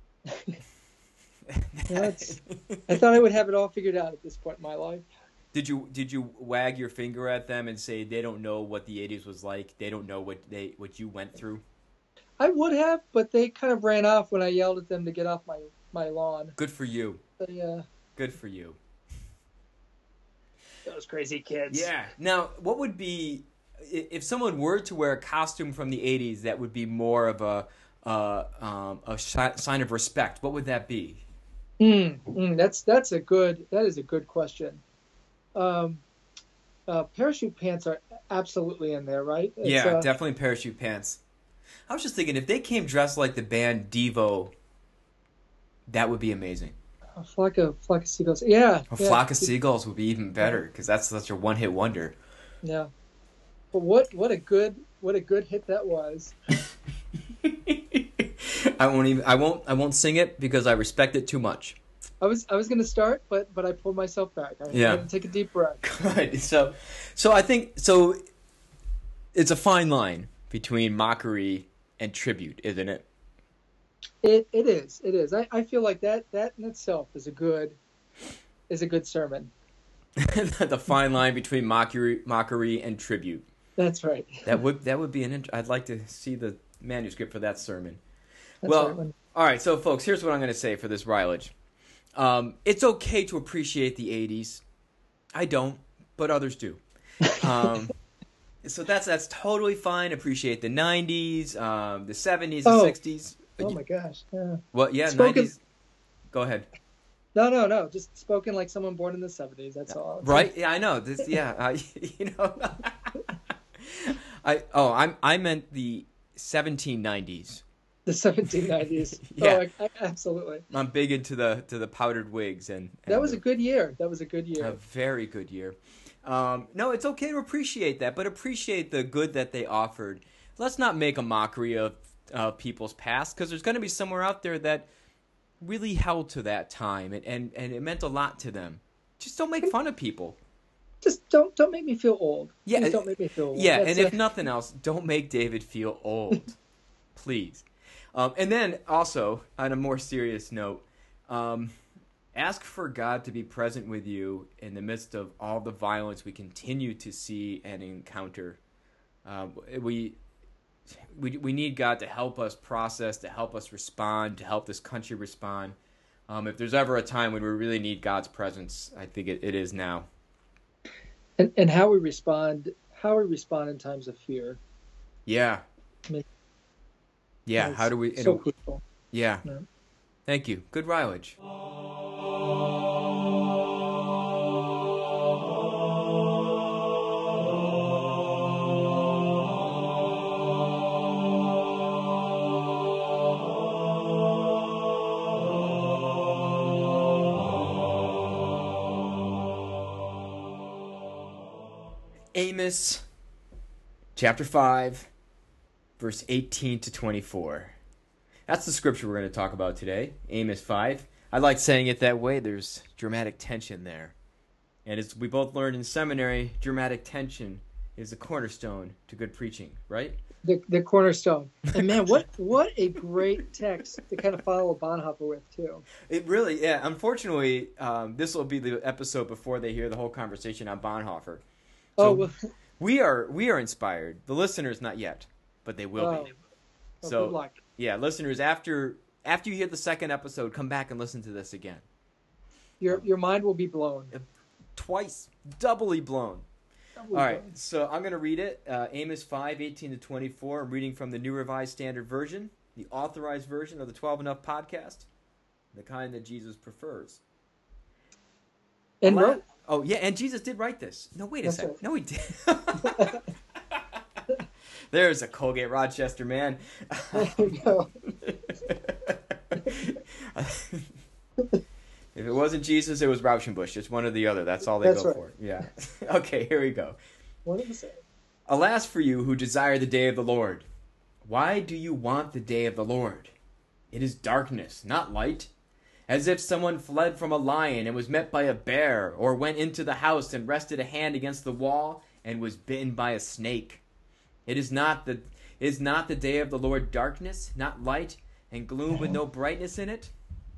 [SPEAKER 2] I thought I would have it all figured out at this point in my life.
[SPEAKER 1] Did you wag your finger at them and say they don't know what the '80s was like? They don't know what you went through?
[SPEAKER 2] I would have, but they kind of ran off when I yelled at them to get off my lawn.
[SPEAKER 1] Good for you.
[SPEAKER 2] Yeah,
[SPEAKER 1] Good for you.
[SPEAKER 2] those crazy kids.
[SPEAKER 1] Yeah. Now, what would be if someone were to wear a costume from the '80s that would be more of a sign of respect? What would that be?
[SPEAKER 2] That is a good question. Parachute pants are absolutely in there, right?
[SPEAKER 1] Yeah, definitely parachute pants. I was just thinking, if they came dressed like the band Devo, that would be amazing.
[SPEAKER 2] A flock of seagulls. Yeah.
[SPEAKER 1] A flock of seagulls would be even better, because that's such a one-hit wonder.
[SPEAKER 2] Yeah. But what a good hit that was.
[SPEAKER 1] I won't sing it because I respect it too much.
[SPEAKER 2] I was going to start, but I pulled myself back. I had to take a deep breath.
[SPEAKER 1] Good. So I think it's a fine line between mockery and tribute, isn't it?
[SPEAKER 2] It is. I feel like that in itself is a good sermon.
[SPEAKER 1] The fine line between mockery and tribute.
[SPEAKER 2] That's right.
[SPEAKER 1] That would be I'd like to see the manuscript for that sermon.
[SPEAKER 2] That's
[SPEAKER 1] Well,
[SPEAKER 2] right.
[SPEAKER 1] all right. So, folks, here's what I'm going to say for this Rylage. It's okay to appreciate the '80s. I don't, but others do. So that's totally fine. Appreciate the '90s, the '70s, the '60s.
[SPEAKER 2] Oh my gosh. Yeah.
[SPEAKER 1] Well, yeah,
[SPEAKER 2] Spoken-
[SPEAKER 1] '90s. Go ahead.
[SPEAKER 2] No. Just spoken like someone born in the '70s. That's all.
[SPEAKER 1] Right? Yeah, I know. This, yeah, I meant the 1790s.
[SPEAKER 2] The 1790s.
[SPEAKER 1] Yeah.
[SPEAKER 2] Absolutely.
[SPEAKER 1] I'm big into the powdered wigs and
[SPEAKER 2] That was a good year.
[SPEAKER 1] a very good year. No, it's okay to appreciate that, but appreciate the good that they offered. Let's not make a mockery of people's past, because there's going to be somewhere out there that really held to that time and it meant a lot to them. Just don't make fun of people.
[SPEAKER 2] Just don't make me feel old.
[SPEAKER 1] Yeah,
[SPEAKER 2] Please don't make me feel old.
[SPEAKER 1] Yeah,
[SPEAKER 2] That's
[SPEAKER 1] and if nothing else, don't make David feel old. Please. And then also, on a more serious note, ask for God to be present with you in the midst of all the violence we continue to see and encounter. We need God to help us process, to help us respond, to help this country respond. If there's ever a time when we really need God's presence, I think it is now.
[SPEAKER 2] And how we respond in times of fear.
[SPEAKER 1] Yeah. Yeah.
[SPEAKER 2] Is
[SPEAKER 1] How do we?
[SPEAKER 2] so crucial.
[SPEAKER 1] Yeah.
[SPEAKER 2] Yeah.
[SPEAKER 1] Thank you. Good Rylage. Amos, chapter 5, verse 18 to 24. That's the scripture we're going to talk about today, Amos 5. I like saying it that way. There's dramatic tension there. And as we both learned in seminary, dramatic tension is the cornerstone to good preaching, right?
[SPEAKER 2] The cornerstone. And man, what a great text to kind of follow Bonhoeffer with too.
[SPEAKER 1] It really, yeah. Unfortunately, this will be the episode before they hear the whole conversation on Bonhoeffer. So we are inspired. The listeners not yet, but they will be. So
[SPEAKER 2] good luck.
[SPEAKER 1] Yeah, listeners, after you hear the second episode, come back and listen to this again.
[SPEAKER 2] Your mind will be blown.
[SPEAKER 1] Twice, doubly blown.
[SPEAKER 2] Doubly
[SPEAKER 1] All right,
[SPEAKER 2] blown.
[SPEAKER 1] so I'm going to read it. Amos 5, 18 to 24. I'm reading from the New Revised Standard Version, the authorized version of the 12 and Up podcast, the kind that Jesus prefers.
[SPEAKER 2] And wrote.
[SPEAKER 1] Oh, yeah, and Jesus did write this. No, wait a
[SPEAKER 2] That's
[SPEAKER 1] second.
[SPEAKER 2] right.
[SPEAKER 1] No, he did. There's a Colgate Rochester man.
[SPEAKER 2] There you go.
[SPEAKER 1] If it wasn't Jesus, it was Rauschenbusch. It's one or the other. That's all they
[SPEAKER 2] That's
[SPEAKER 1] go
[SPEAKER 2] right.
[SPEAKER 1] for. Yeah. Okay, here we go.
[SPEAKER 2] What did it say?
[SPEAKER 1] Alas for you who desire the day of the Lord. Why do you want the day of the Lord? It is darkness, not light. As if someone fled from a lion and was met by a bear, or went into the house and rested a hand against the wall and was bitten by a snake. Is not the day of the Lord darkness, not light, and gloom with no brightness in it?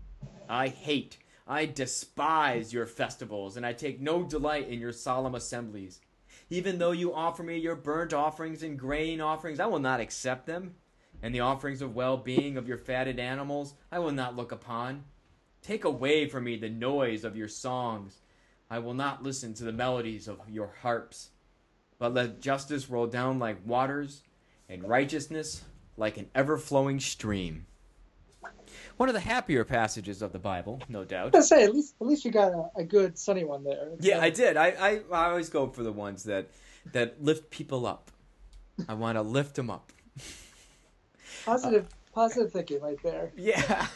[SPEAKER 1] I despise your festivals, and I take no delight in your solemn assemblies. Even though you offer me your burnt offerings and grain offerings, I will not accept them. And the offerings of well-being of your fatted animals, I will not look upon. Take away from me the noise of your songs. I will not listen to the melodies of your harps. But let justice roll down like waters, and righteousness like an ever-flowing stream. One of the happier passages of the Bible, no doubt.
[SPEAKER 2] I say, at least you got a good sunny one there.
[SPEAKER 1] Yeah, I did. I always go for the ones that lift people up. I want to lift them up.
[SPEAKER 2] Positive thinking right there.
[SPEAKER 1] Yeah.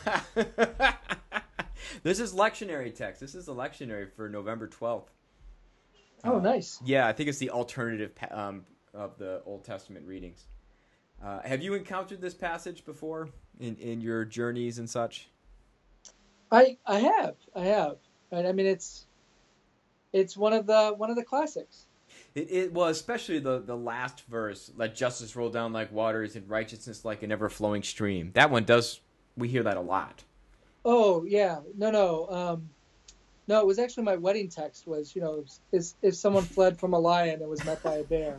[SPEAKER 1] This is lectionary text. This is the lectionary for November 12th.
[SPEAKER 2] Oh, nice.
[SPEAKER 1] Yeah, I think it's the alternative of the Old Testament readings. Have you encountered this passage before in your journeys and such?
[SPEAKER 2] I have. Right? I mean, it's one of the classics.
[SPEAKER 1] It was especially the last verse. Let justice roll down like waters and righteousness like an ever flowing stream. That one does. We hear that a lot.
[SPEAKER 2] Oh yeah, no. No, it was actually my wedding text. Was if someone fled from a lion and was met by a bear.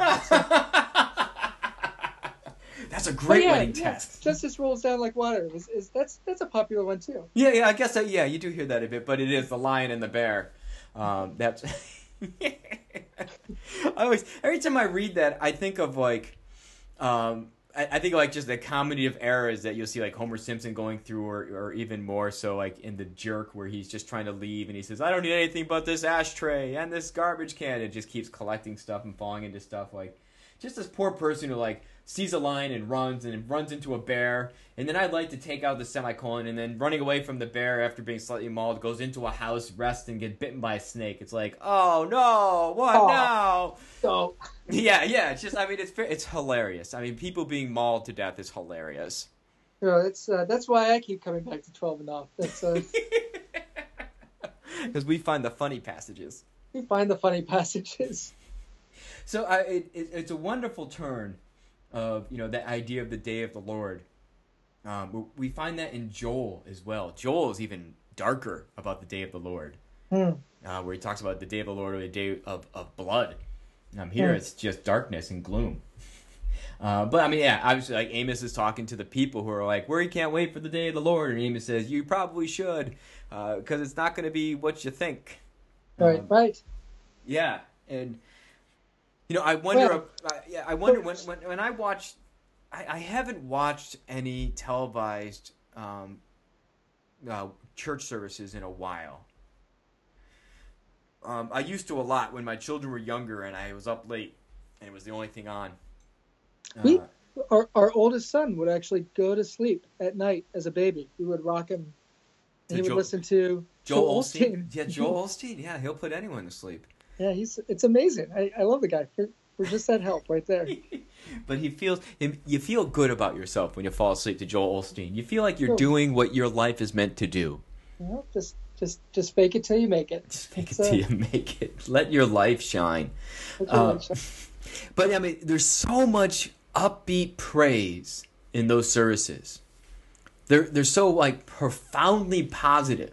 [SPEAKER 1] That's a great wedding
[SPEAKER 2] yeah,
[SPEAKER 1] text.
[SPEAKER 2] Justice rolls down like water. That's a popular one too.
[SPEAKER 1] Yeah, I guess you do hear that a bit, but it is the lion and the bear. That's every time I read that, I think of like, I think of like just the comedy of errors that you'll see like Homer Simpson going through, or even more so like in The Jerk, where he's just trying to leave and he says, "I don't need anything but this ashtray and this garbage can." It just keeps collecting stuff and falling into stuff like. Just this poor person who like sees a lion and runs into a bear, and then I'd like to take out the semicolon, and then running away from the bear after being slightly mauled goes into a house, rests, and get bitten by a snake. It's like, oh no, what now?
[SPEAKER 2] So
[SPEAKER 1] Yeah. It's just, I mean, it's hilarious. I mean, people being mauled to death is hilarious.
[SPEAKER 2] that's why I keep coming back to 12 and off. That's
[SPEAKER 1] because we find the funny passages.
[SPEAKER 2] we find the funny passages.
[SPEAKER 1] So it's a wonderful turn of that idea of the day of the Lord. We find that in Joel as well. Joel is even darker about the day of the Lord, where he talks about the day of the Lord or the day of blood. Here it's just darkness and gloom. But I mean, yeah, obviously, like Amos is talking to the people who are like, "We can't wait for the day of the Lord," and Amos says, "You probably should, because it's not going to be what you think."
[SPEAKER 2] Right.
[SPEAKER 1] Yeah, and. I wonder. I wonder when I watch. I haven't watched any televised church services in a while. I used to a lot when my children were younger and I was up late and it was the only thing on.
[SPEAKER 2] Our oldest son would actually go to sleep at night as a baby. We would rock him, and he would listen to Joel Osteen.
[SPEAKER 1] Yeah, Joel Osteen. Yeah, he'll put anyone to sleep.
[SPEAKER 2] Yeah, it's amazing. I love the guy for just that help right there.
[SPEAKER 1] But you feel good about yourself when you fall asleep to Joel Osteen. You feel like you're doing what your life is meant to do.
[SPEAKER 2] Just fake it till you make it.
[SPEAKER 1] Just fake it till you make it. Let your life shine. But I mean, there's so much upbeat praise in those services. They're so like profoundly positive.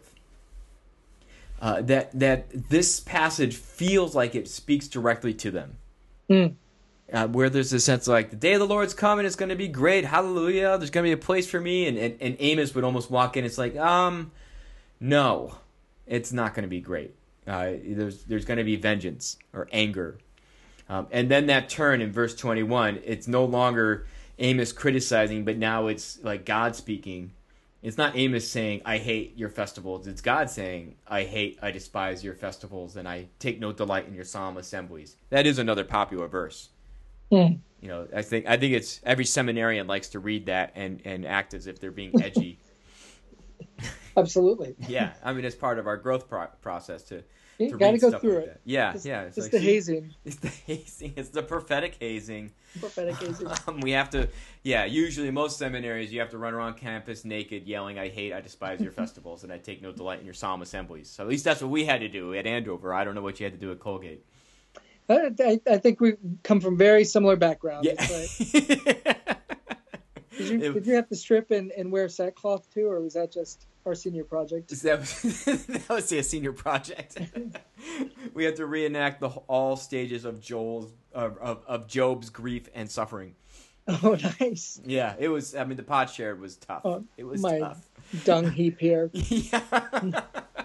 [SPEAKER 1] That this passage feels like it speaks directly to them. Where there's a sense like, the day of the Lord's coming, it's going to be great, hallelujah, there's going to be a place for me, and Amos would almost walk in, it's like, no, it's not going to be great. There's going to be vengeance or anger. And then that turn in verse 21, it's no longer Amos criticizing, but now it's like God speaking. It's not Amos saying, I hate your festivals. It's God saying, I despise your festivals, and I take no delight in your solemn assemblies. That is another popular verse.
[SPEAKER 2] Mm.
[SPEAKER 1] You know, I think it's every seminarian likes to read that and act as if they're being edgy.
[SPEAKER 2] Absolutely.
[SPEAKER 1] Yeah, I mean, it's part of our growth process to
[SPEAKER 2] You got to
[SPEAKER 1] read
[SPEAKER 2] go
[SPEAKER 1] stuff
[SPEAKER 2] through
[SPEAKER 1] like
[SPEAKER 2] it.
[SPEAKER 1] that. Yeah,
[SPEAKER 2] It's,
[SPEAKER 1] yeah.
[SPEAKER 2] It's
[SPEAKER 1] like,
[SPEAKER 2] the
[SPEAKER 1] see,
[SPEAKER 2] hazing.
[SPEAKER 1] It's the hazing. It's the prophetic hazing.
[SPEAKER 2] Prophetic hazing.
[SPEAKER 1] We have to, usually most seminaries, you have to run around campus naked yelling, I despise your festivals, and I take no delight in your solemn assemblies. So at least that's what we had to do at Andover. I don't know what you had to do at Colgate.
[SPEAKER 2] I think we come from very similar backgrounds.
[SPEAKER 1] Yeah.
[SPEAKER 2] Right. Did you have to strip and wear sackcloth too, or was that just our senior project?
[SPEAKER 1] That was a senior project. We had to reenact all stages of Job's grief and suffering.
[SPEAKER 2] Oh, nice.
[SPEAKER 1] Yeah, it was. I mean, the pot shared was tough. It was
[SPEAKER 2] my
[SPEAKER 1] tough.
[SPEAKER 2] Dung heap here.
[SPEAKER 1] Yeah.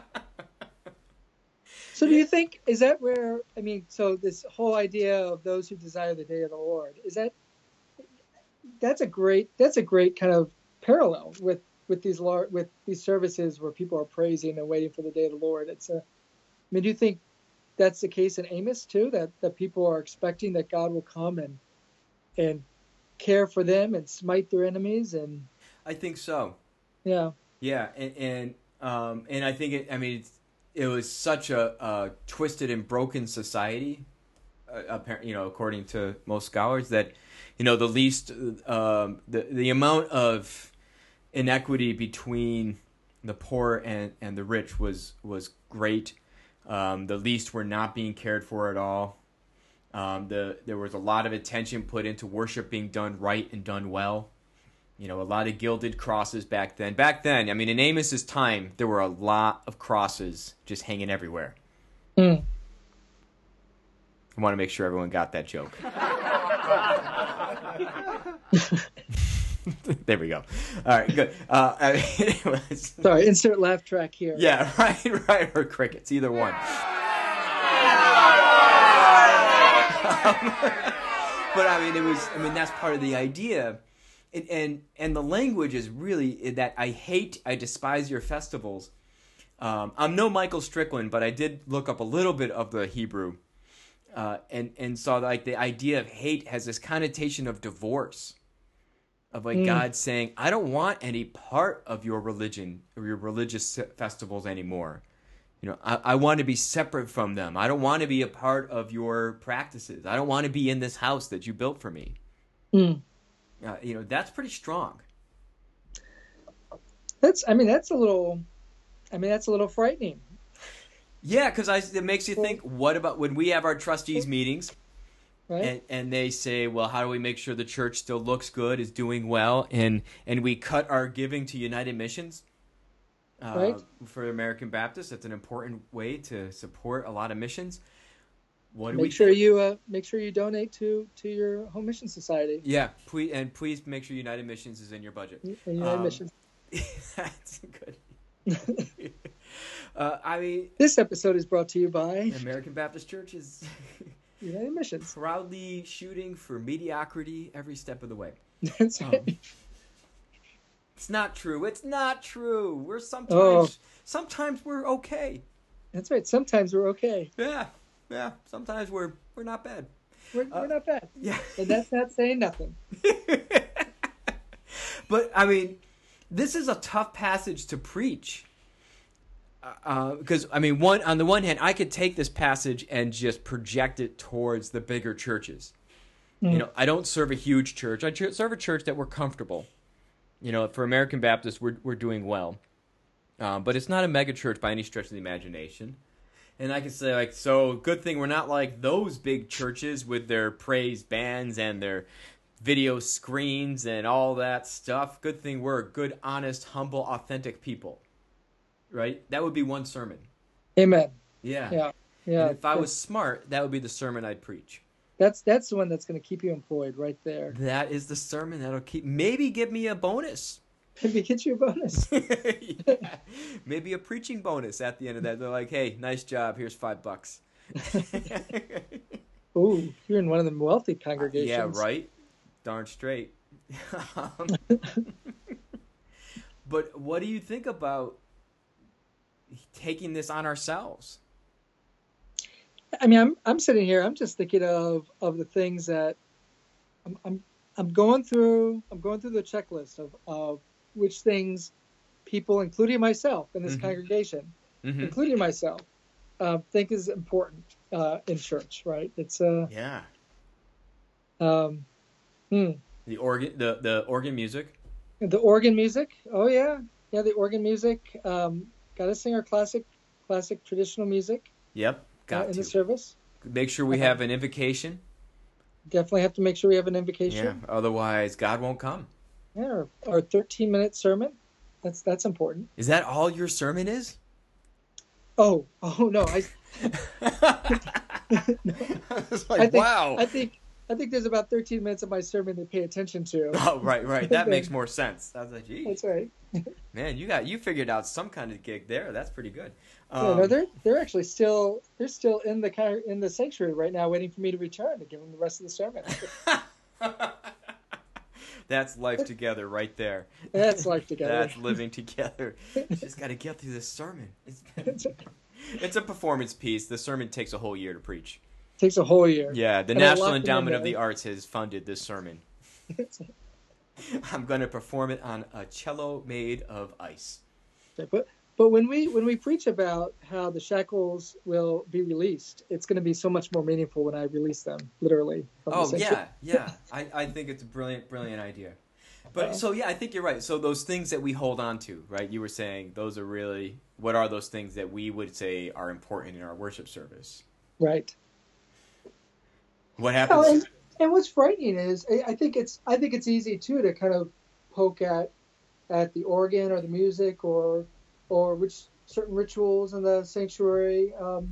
[SPEAKER 2] So do you think, is that where, I mean, so this whole idea of those who desire the day of the Lord, that's a great kind of parallel with these services where people are praising and waiting for the day of the Lord. I mean, do you think that's the case in Amos too, that people are expecting that God will come and care for them and smite their enemies? And
[SPEAKER 1] I think so.
[SPEAKER 2] Yeah.
[SPEAKER 1] Yeah, and I think it was such a twisted and broken society, according to most scholars, that the least the amount of inequity between the poor and the rich was great. The least were not being cared for at all. There was a lot of attention put into worship being done right and done well. A lot of gilded crosses back then. Back then, I mean, in Amos's time, there were a lot of crosses just hanging everywhere.
[SPEAKER 2] Mm.
[SPEAKER 1] I want to make sure everyone got that joke. There we go. All right, good. Anyways.
[SPEAKER 2] Sorry, insert laugh track here.
[SPEAKER 1] Yeah, right, or crickets, either one. But that's part of the idea. And the language is really that I despise your festivals. I'm no Michael Strickland, but I did look up a little bit of the Hebrew, and saw like the idea of hate has this connotation of divorce, of like God saying, I don't want any part of your religion or your religious festivals anymore. I want to be separate from them. I don't want to be a part of your practices. I don't want to be in this house that you built for me.
[SPEAKER 2] Mm.
[SPEAKER 1] That's pretty strong.
[SPEAKER 2] That's a little frightening.
[SPEAKER 1] Yeah, because it makes you think, what about when we have our trustees meetings,
[SPEAKER 2] right?
[SPEAKER 1] and they say, well, how do we make sure the church still looks good, is doing well, and we cut our giving to United Missions,
[SPEAKER 2] right?
[SPEAKER 1] For American Baptists. That's an important way to support a lot of missions.
[SPEAKER 2] Make sure you donate to your home mission society.
[SPEAKER 1] Yeah, please make sure United Missions is in your budget.
[SPEAKER 2] United Missions.
[SPEAKER 1] That's good.
[SPEAKER 2] This episode is brought to you by
[SPEAKER 1] American Baptist Churches.
[SPEAKER 2] United Missions.
[SPEAKER 1] Proudly shooting for mediocrity every step of the way.
[SPEAKER 2] That's right.
[SPEAKER 1] It's not true. It's not true. We're sometimes we're okay.
[SPEAKER 2] That's right. Sometimes we're okay.
[SPEAKER 1] Yeah. Sometimes we're not bad.
[SPEAKER 2] We're not bad.
[SPEAKER 1] Yeah.
[SPEAKER 2] And that's not saying nothing.
[SPEAKER 1] But this is a tough passage to preach. Because on the one hand, I could take this passage and just project it towards the bigger churches. I don't serve a huge church. I serve a church that we're comfortable. For American Baptists, we're doing well. But it's not a mega church by any stretch of the imagination. And I can say, so good thing we're not like those big churches with their praise bands and their video screens and all that stuff. Good thing we're a good, honest, humble, authentic people. Right? That would be one sermon.
[SPEAKER 2] Amen.
[SPEAKER 1] Yeah. And if I was smart, that would be the sermon I'd preach.
[SPEAKER 2] That's the one that's going to keep you employed right there.
[SPEAKER 1] That is the sermon that'll maybe give me a bonus.
[SPEAKER 2] Maybe get you a bonus.
[SPEAKER 1] Yeah. Maybe a preaching bonus at the end of that. They're like, hey, nice job. Here's $5.
[SPEAKER 2] Ooh, you're in one of them wealthy congregations.
[SPEAKER 1] Yeah, right? Darn straight. But what do you think about taking this on ourselves?
[SPEAKER 2] I mean, I'm sitting here. I'm just thinking of the things that I'm going through. I'm going through the checklist of which things people, including myself in this congregation, including myself, think is important in church. Right? It's
[SPEAKER 1] Yeah.
[SPEAKER 2] um, hmm.
[SPEAKER 1] The organ music.
[SPEAKER 2] The organ music. Oh yeah, yeah. The organ music. Got to sing our classic traditional music
[SPEAKER 1] Yep. Got
[SPEAKER 2] in
[SPEAKER 1] to
[SPEAKER 2] the service.
[SPEAKER 1] make sure we have an invocation.
[SPEAKER 2] Definitely have to make sure we have an invocation.
[SPEAKER 1] Yeah. Otherwise, God won't come.
[SPEAKER 2] Yeah, or 13-minute sermon. That's important.
[SPEAKER 1] Is that all your sermon is?
[SPEAKER 2] Oh no,
[SPEAKER 1] I was like,
[SPEAKER 2] I think,
[SPEAKER 1] wow.
[SPEAKER 2] I think there's about 13 minutes of my sermon to pay attention to.
[SPEAKER 1] Oh, right. That makes more sense. I was like, geez.
[SPEAKER 2] That's right.
[SPEAKER 1] Man, you figured out some kind of gig there. That's pretty good.
[SPEAKER 2] No, they're actually still in the sanctuary right now, waiting for me to return to give them the rest of the sermon.
[SPEAKER 1] That's life together right there.
[SPEAKER 2] That's life together.
[SPEAKER 1] That's living together. Just got to get through this sermon. It's a performance piece. The sermon takes a whole year to preach.
[SPEAKER 2] Takes a whole year.
[SPEAKER 1] Yeah, the National Endowment of the Arts has funded this sermon. I'm going to perform it on a cello made of ice.
[SPEAKER 2] But when we preach about how the shackles will be released, it's going to be so much more meaningful when I release them, literally.
[SPEAKER 1] Oh, yeah. I think it's a brilliant idea. But so, yeah, I think you're right. So those things that we hold on to, right? You were saying those are really, what are those things that we would say are important in our worship service?
[SPEAKER 2] Right.
[SPEAKER 1] What happens?
[SPEAKER 2] And what's frightening is I think it's easy too to kind of poke at the organ or the music or which certain rituals in the sanctuary, or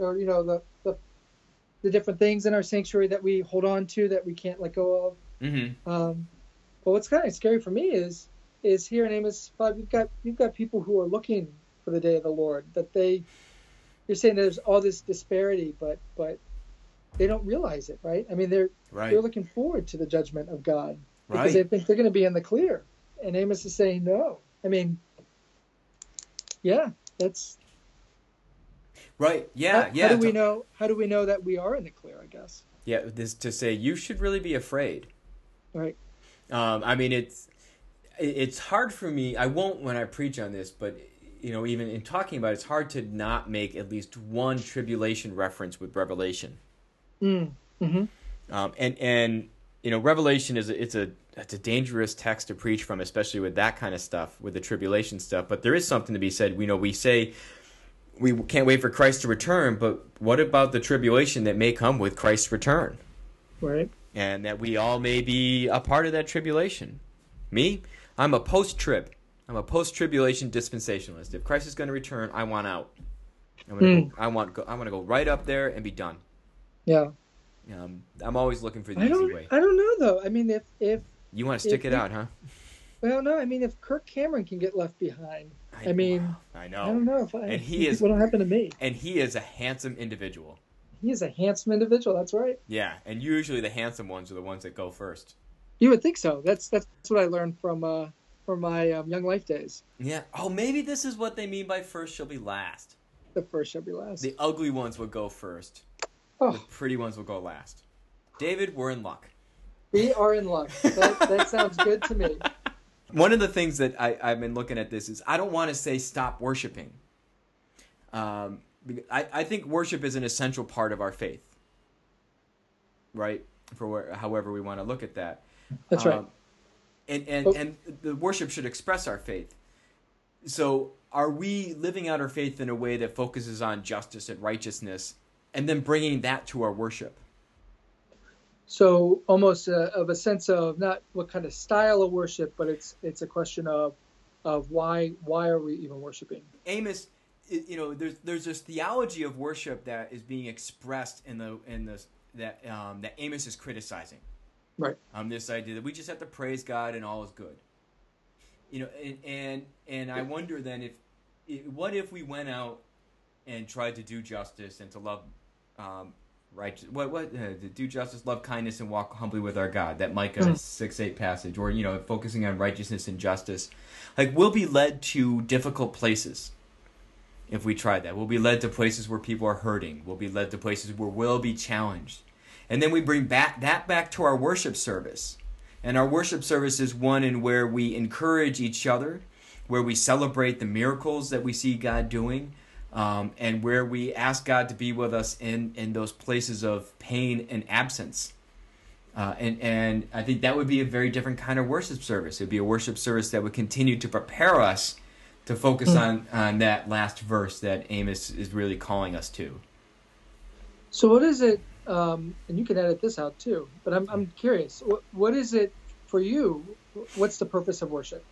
[SPEAKER 2] the different things in our sanctuary that we hold on to that we can't let go of.
[SPEAKER 1] Mm-hmm.
[SPEAKER 2] But what's kind of scary for me is here in Amos 5, you've got people who are looking for the day of the Lord. That you're saying there's all this disparity, but they don't realize it, right? I mean, they're looking forward to the judgment of God because they think they're going to be in the clear, and Amos is saying no. I mean, yeah, that's
[SPEAKER 1] right. Yeah,
[SPEAKER 2] How do we know? How do we know that we are in the clear? I guess.
[SPEAKER 1] Yeah, this to say you should really be afraid.
[SPEAKER 2] Right.
[SPEAKER 1] I mean, it's hard for me. I won't when I preach on this, but even in talking about it, it's hard to not make at least one tribulation reference with Revelation.
[SPEAKER 2] Mm-hmm.
[SPEAKER 1] And Revelation it's a dangerous text to preach from, especially with that kind of stuff, with the tribulation stuff. But there is something to be said. We say we can't wait for Christ to return, but what about the tribulation that may come with Christ's return?
[SPEAKER 2] Right.
[SPEAKER 1] And that we all may be a part of that tribulation. Me, I'm a post-trib. I'm a post-tribulation dispensationalist. If Christ is going to return, I want out. I want to go right up there and be done.
[SPEAKER 2] Yeah.
[SPEAKER 1] I'm always looking for the easy way.
[SPEAKER 2] I don't know though. I mean, if
[SPEAKER 1] you want to stick it out, huh?
[SPEAKER 2] Well, no. I mean, if Kirk Cameron can get left behind, I know. I don't know if what'll happen to me.
[SPEAKER 1] And he is a handsome individual.
[SPEAKER 2] He is a handsome individual. That's right.
[SPEAKER 1] Yeah, and usually the handsome ones are the ones that go first.
[SPEAKER 2] You would think so. That's what I learned from my Young Life days.
[SPEAKER 1] Yeah. Oh, maybe this is what they mean by first shall be last.
[SPEAKER 2] The first shall be last.
[SPEAKER 1] The ugly ones will go first.
[SPEAKER 2] Oh.
[SPEAKER 1] The pretty ones will go last. David, we're in luck.
[SPEAKER 2] We are in luck. That sounds good to me.
[SPEAKER 1] One of the things that I've been looking at this is I don't want to say stop worshiping. I think worship is an essential part of our faith, right? However we want to look at that.
[SPEAKER 2] That's right.
[SPEAKER 1] And the worship should express our faith. So are we living out our faith in a way that focuses on justice and righteousness and then bringing that to our worship?
[SPEAKER 2] So almost of a sense of not what kind of style of worship, but it's a question of why are we even worshiping?
[SPEAKER 1] Amos, there's this theology of worship that is being expressed that Amos is criticizing.
[SPEAKER 2] Right.
[SPEAKER 1] This idea that we just have to praise God and all is good. And I wonder then what if we went out and tried to do justice and to love righteous. What to do justice, love kindness, and walk humbly with our God. That Micah 6:8 passage, or focusing on righteousness and justice. Like, we'll be led to difficult places if we try that. We'll be led to places where people are hurting. We'll be led to places where we'll be challenged. And then we bring that back to our worship service. And our worship service is one in where we encourage each other, where we celebrate the miracles that we see God doing, and where we ask God to be with us in those places of pain and absence. And I think that would be a very different kind of worship service. It would be a worship service that would continue to prepare us to focus on that last verse that Amos is really calling us to.
[SPEAKER 2] So what is it, and you can edit this out too, but I'm curious, what is it for you? What's the purpose of worship?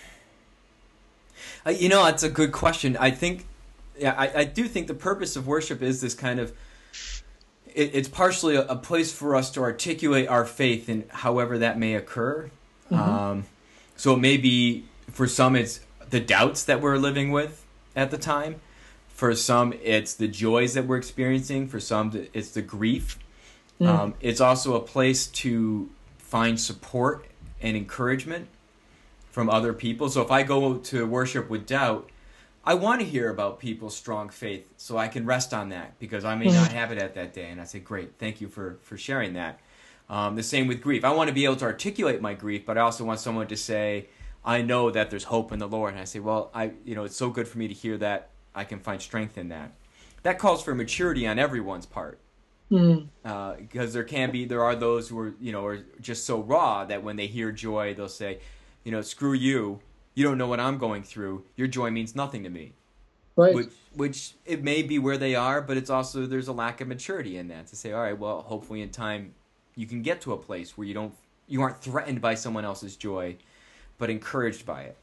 [SPEAKER 1] It's a good question. I think, I do think the purpose of worship is this kind of, it's partially a place for us to articulate our faith in however that may occur. So it may be, for some, it's the doubts that we're living with at the time. For some, it's the joys that we're experiencing. For some, it's the grief. It's also a place to find support and encouragement from other people. So if I go to worship with doubt, I want to hear about people's strong faith so I can rest on that, because I may not have it at that day. And I say, great, thank you for sharing that. The same with grief. I want to be able to articulate my grief, but I also want someone to say, I know that there's hope in the Lord. And I say, well, it's so good for me to hear that. I can find strength in that. That calls for maturity on everyone's part. Because there are those who are just so raw that when they hear joy, they'll say, screw you. You don't know what I'm going through. Your joy means nothing to me.
[SPEAKER 2] Right.
[SPEAKER 1] Which it may be where they are, but it's also, there's a lack of maturity in that to say, all right, well, hopefully in time you can get to a place where you aren't threatened by someone else's joy, but encouraged by it.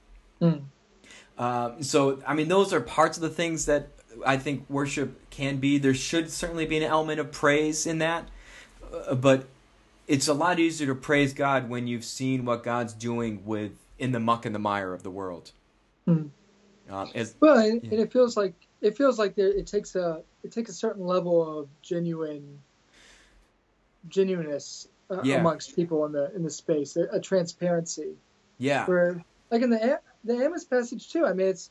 [SPEAKER 1] So, those are parts of the things that I think worship can be. There should certainly be an element of praise in that, but it's a lot easier to praise God when you've seen what God's doing in the muck and the mire of the world.
[SPEAKER 2] And it feels like it takes a certain level of genuineness amongst people in the space, a transparency.
[SPEAKER 1] Yeah.
[SPEAKER 2] Where, like in the Amos passage too.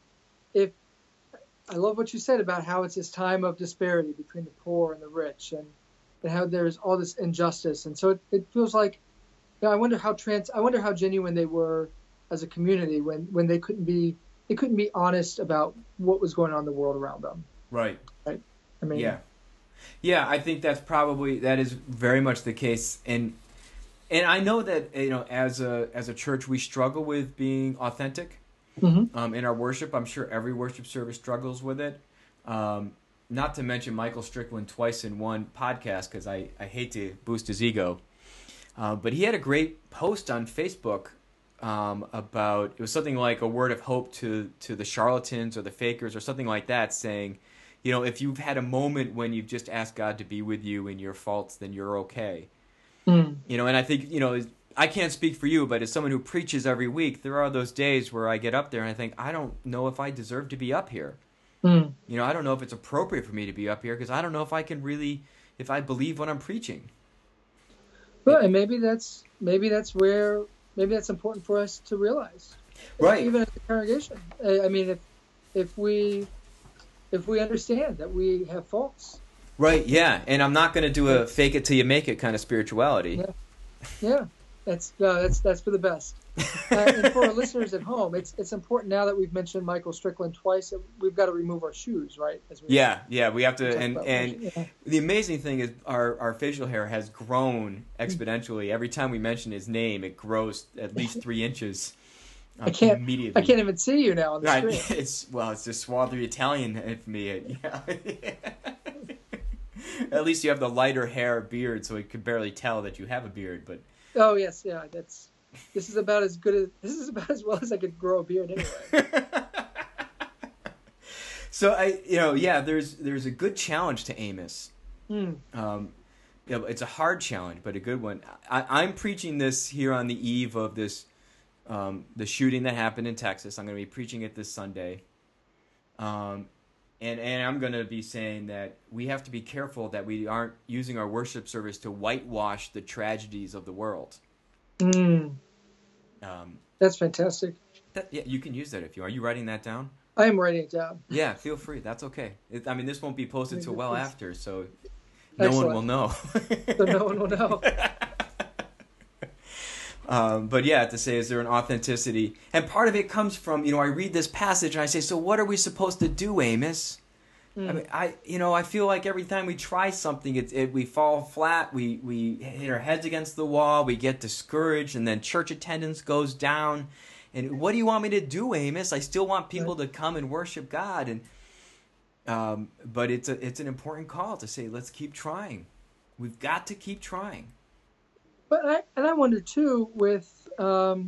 [SPEAKER 2] I love what you said about how it's this time of disparity between the poor and the rich, and how there's all this injustice, and so it feels like, I wonder how genuine they were as a community when they couldn't be honest about what was going on in the world around them.
[SPEAKER 1] Right.
[SPEAKER 2] Yeah.
[SPEAKER 1] I think that is very much the case, and I know that as a church we struggle with being authentic in our worship. I'm sure every worship service struggles with it. Not to mention Michael Strickland twice in one podcast, because I hate to boost his ego, but he had a great post on Facebook about, it was something like a word of hope to the charlatans or the fakers or something like that, saying, if you've had a moment when you've just asked God to be with you in your faults, then you're okay. And I think, I can't speak for you, but as someone who preaches every week, there are those days where I get up there and I think, I don't know if I deserve to be up here. I don't know if it's appropriate for me to be up here, because I don't know if I believe what I'm preaching.
[SPEAKER 2] Well, and maybe that's important for us to realize,
[SPEAKER 1] right?
[SPEAKER 2] Even as a congregation. If we understand that we have faults,
[SPEAKER 1] right? Yeah, and I'm not going to do a fake it till you make it kind of spirituality.
[SPEAKER 2] Yeah. That's for the best. And for our listeners at home, it's important now that we've mentioned Michael Strickland twice, that we've got to remove our shoes, right? We
[SPEAKER 1] have to. And the amazing thing is our facial hair has grown exponentially. Every time we mention his name, it grows at least 3 inches. Immediately.
[SPEAKER 2] I can't even see you now on the screen.
[SPEAKER 1] It's just swarthy Italian for me. Yeah. At least you have the lighter hair beard, so it could barely tell that you have a beard. But
[SPEAKER 2] oh yes, yeah, this is about as well as I could grow a beard anyway.
[SPEAKER 1] So there's a good challenge to Amos. It's a hard challenge, but a good one. I'm preaching this here on the eve of this, the shooting that happened in Texas. I'm going to be preaching it this Sunday. And I'm going to be saying that we have to be careful that we aren't using our worship service to whitewash the tragedies of the world.
[SPEAKER 2] That's fantastic.
[SPEAKER 1] Yeah, you can use that if you are. Are you writing that down?
[SPEAKER 2] I am writing it down.
[SPEAKER 1] Yeah, feel free. That's okay. This won't be posted till well after, so no
[SPEAKER 2] Excellent.
[SPEAKER 1] one will know.
[SPEAKER 2] So no one will know.
[SPEAKER 1] But yeah, to say, is there an authenticity? And part of it comes from, I read this passage and I say, so what are we supposed to do, Amos? I mean, I feel like every time we try something, we fall flat. We hit our heads against the wall. We get discouraged, and then church attendance goes down. And what do you want me to do, Amos? I still want people to come and worship God. And but it's an important call to say, let's keep trying. We've got to keep trying.
[SPEAKER 2] But I wonder too, with as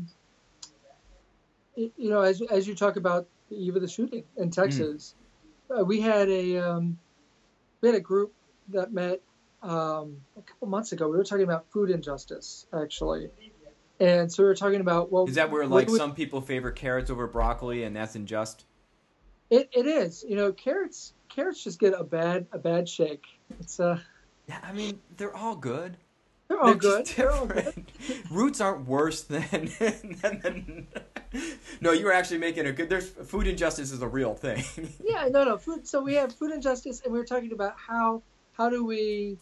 [SPEAKER 2] you talk about the eve of the shooting in Texas. We had a group that met a couple months ago. We were talking about food injustice, actually, and so we were talking about
[SPEAKER 1] is that where some people favor carrots over broccoli, and that's unjust?
[SPEAKER 2] It is. Carrots just get a bad shake. It's
[SPEAKER 1] Yeah, I mean, they're all good.
[SPEAKER 2] They're all good. They're all good.
[SPEAKER 1] Roots aren't worse than. No, you were actually making a good. There's food injustice is a real thing.
[SPEAKER 2] Yeah, no. Food. So we have food injustice, and we were talking about how can we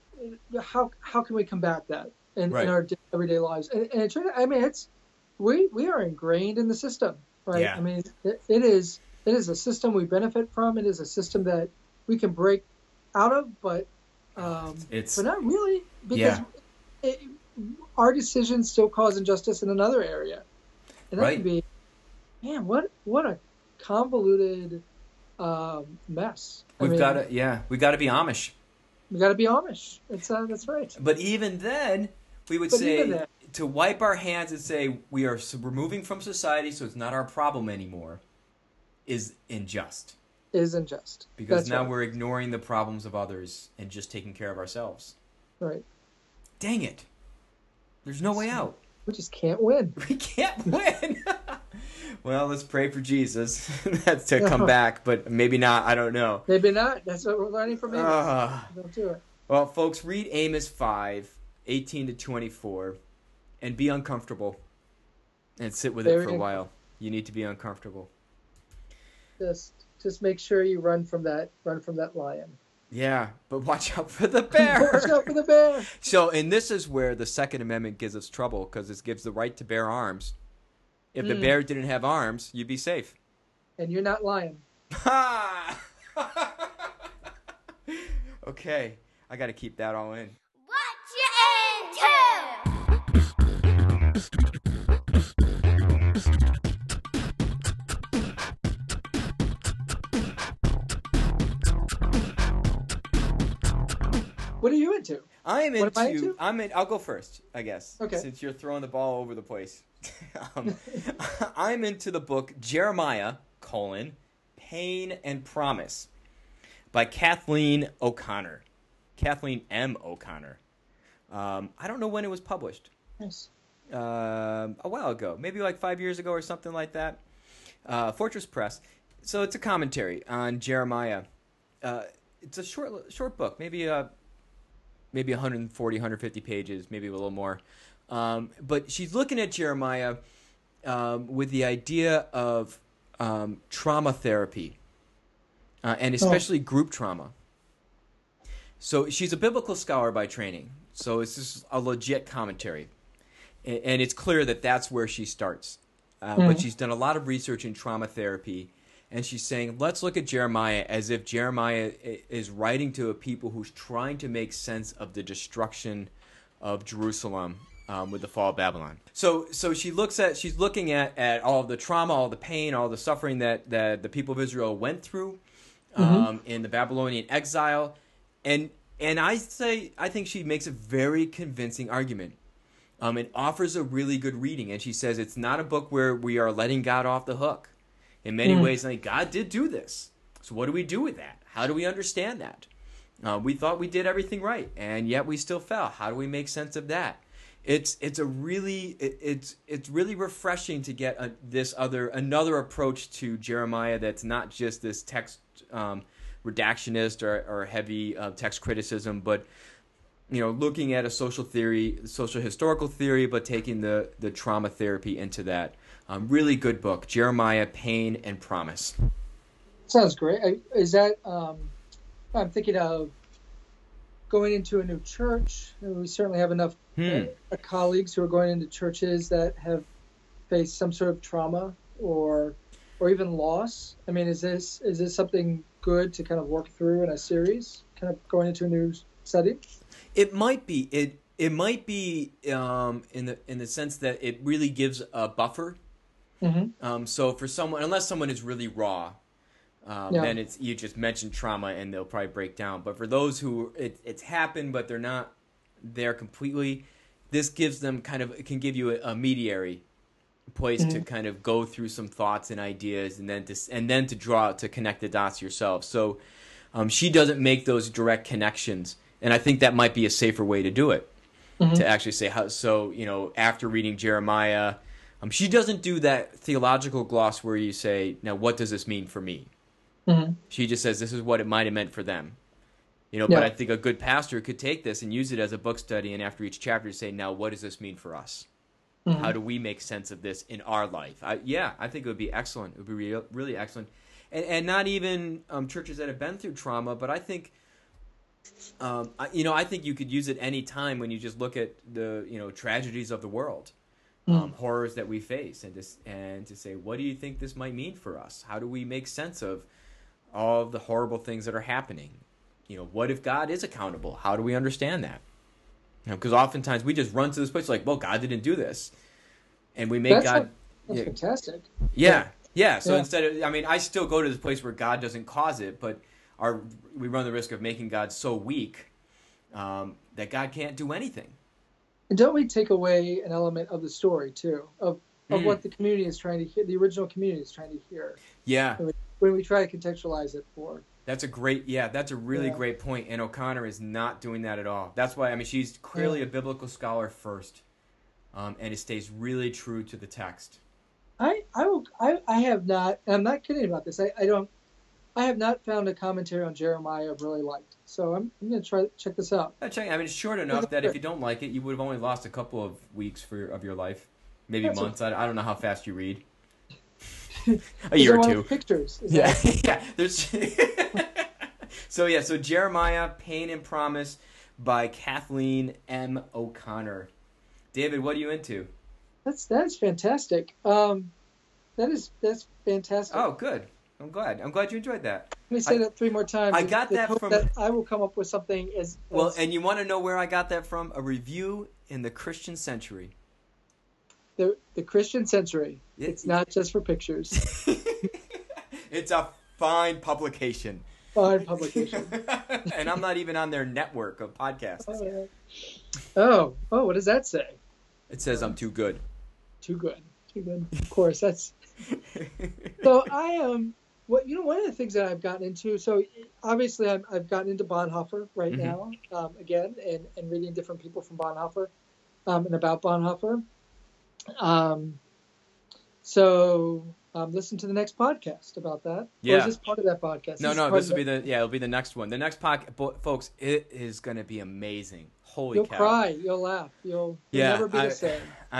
[SPEAKER 2] combat that in our everyday lives. And we are ingrained in the system, right?
[SPEAKER 1] Yeah.
[SPEAKER 2] I mean, it is a system we benefit from. It is a system that we can break out of, but not really, because our decisions still cause injustice in another area. And that would be, man, what a convoluted mess.
[SPEAKER 1] We got to be Amish.
[SPEAKER 2] We got to be Amish. That's right.
[SPEAKER 1] But even then, we would say to wipe our hands and say we are removing from society, so it's not our problem anymore, is unjust. Because now we're ignoring the problems of others and just taking care of ourselves.
[SPEAKER 2] Right.
[SPEAKER 1] Dang it. There's no way out.
[SPEAKER 2] We just can't win.
[SPEAKER 1] We can't win. Well, let's pray for Jesus that's to come back, but maybe not. I don't know.
[SPEAKER 2] Maybe not. That's what we're learning from Amos. Don't do it.
[SPEAKER 1] Well, folks, read Amos 5:18-24, and be uncomfortable, and sit with it for a while. You need to be uncomfortable.
[SPEAKER 2] Just make sure you run from that lion.
[SPEAKER 1] Yeah, but watch out for the bear.
[SPEAKER 2] Watch out for the bear.
[SPEAKER 1] So, and this is where the Second Amendment gives us trouble, because it gives the right to bear arms. If the bear didn't have arms, you'd be safe.
[SPEAKER 2] And you're not lying.
[SPEAKER 1] Okay, I got to keep that all in.
[SPEAKER 4] What you
[SPEAKER 2] What are you into?
[SPEAKER 1] I'll go first, I guess.
[SPEAKER 2] Okay.
[SPEAKER 1] Since you're throwing the ball over the place. I'm into the book Jeremiah, Pain and Promise by Kathleen O'Connor. Kathleen M. O'Connor. I don't know when it was published.
[SPEAKER 2] Yes.
[SPEAKER 1] A while ago. Maybe like 5 years ago or something like that. Fortress Press. So it's a commentary on Jeremiah. It's a short book. Maybe 140, 150 pages, maybe a little more. But she's looking at Jeremiah with the idea of trauma therapy, and especially group trauma. So she's a biblical scholar by training, so it's just a legit commentary. And it's clear that that's where she starts. But she's done a lot of research in trauma therapy, and she's saying, let's look at Jeremiah as if Jeremiah is writing to a people who's trying to make sense of the destruction of Jerusalem with the fall of Babylon. So she's looking at all of the trauma, all the pain, all the suffering that the people of Israel went through in the Babylonian exile. And I think she makes a very convincing argument. It offers a really good reading. And she says it's not a book where we are letting God off the hook. In many ways, like, God did do this. So what do we do with that? How do we understand that? We thought we did everything right, and yet we still fell. How do we make sense of that? It's really refreshing to get another approach to Jeremiah that's not just this text redactionist or heavy text criticism, but looking at a social historical theory, but taking the trauma therapy into that. Really good book, Jeremiah, Pain and Promise.
[SPEAKER 2] Sounds great. Is that I'm thinking of going into a new church. We certainly have enough colleagues who are going into churches that have faced some sort of trauma or even loss. I mean, is this something good to kind of work through in a series, kind of going into a new setting?
[SPEAKER 1] It might be. It might be in the sense that it really gives a buffer.
[SPEAKER 2] Mm-hmm.
[SPEAKER 1] So for someone, unless someone is really raw, then you just mention trauma and they'll probably break down. But for those who it's happened but they're not there completely, this gives them it can give you a mediary place to kind of go through some thoughts and ideas and then to connect the dots yourself. So she doesn't make those direct connections, and I think that might be a safer way to do it. To actually say how. So after reading Jeremiah, she doesn't do that theological gloss where you say, now what does this mean for me? She just says this is what it might have meant for them. But I think a good pastor could take this and use it as a book study, and after each chapter say, now what does this mean for us? How do we make sense of this in our life? I think it would be excellent. It would be really excellent. And not even churches that have been through trauma, but I think, I think you could use it any time when you just look at the, tragedies of the world, horrors that we face, and to say, what do you think this might mean for us? How do we make sense of all of the horrible things that are happening? What if God is accountable? How do we understand that? Because oftentimes we just run to this place like, well, God didn't do this. And we make
[SPEAKER 2] That's fantastic.
[SPEAKER 1] Yeah. So instead of, I still go to this place where God doesn't cause it, but we run the risk of making God so weak that God can't do anything.
[SPEAKER 2] And don't we take away an element of the story, too, of what the community is trying to hear, the original community is trying to hear?
[SPEAKER 1] Yeah.
[SPEAKER 2] When we try to contextualize it for.
[SPEAKER 1] That's a really great point. And O'Connor is not doing that at all. That's why, she's clearly a biblical scholar first, and it stays really true to the text.
[SPEAKER 2] I have not, and I'm not kidding about this. I have not found a commentary on Jeremiah I've really liked. So I'm going to try to check this out.
[SPEAKER 1] It's short enough that if you don't like it, you would have only lost a couple of weeks of your life, maybe months. I don't know how fast you read. A year or two.
[SPEAKER 2] Pictures.
[SPEAKER 1] Yeah. There's. So Jeremiah, Pain and Promise by Kathleen M. O'Connor. David, what are you into?
[SPEAKER 2] That's fantastic. That's fantastic.
[SPEAKER 1] Oh, good. I'm glad you enjoyed that.
[SPEAKER 2] Let me say that 3 more times.
[SPEAKER 1] I got that from.
[SPEAKER 2] That I will come up with something as
[SPEAKER 1] well. And you want to know where I got that from? A review in the Christian Century.
[SPEAKER 2] The Christian Century. It's not just for pictures.
[SPEAKER 1] It's a fine publication. And I'm not even on their network of podcasts.
[SPEAKER 2] Oh, what does that say?
[SPEAKER 1] It says I'm too good.
[SPEAKER 2] Too good. Of course, that's. So I am. One of the things that I've gotten into. So obviously, I've gotten into Bonhoeffer right now again, and reading different people from Bonhoeffer, and about Bonhoeffer. So listen to the next podcast about that.
[SPEAKER 1] Yeah.
[SPEAKER 2] Or is this part of that podcast?
[SPEAKER 1] No, this will be it'll be the next one. The next podcast, folks, it is going to be amazing. Holy
[SPEAKER 2] You'll
[SPEAKER 1] cow.
[SPEAKER 2] cry, you'll laugh, you'll never be the same.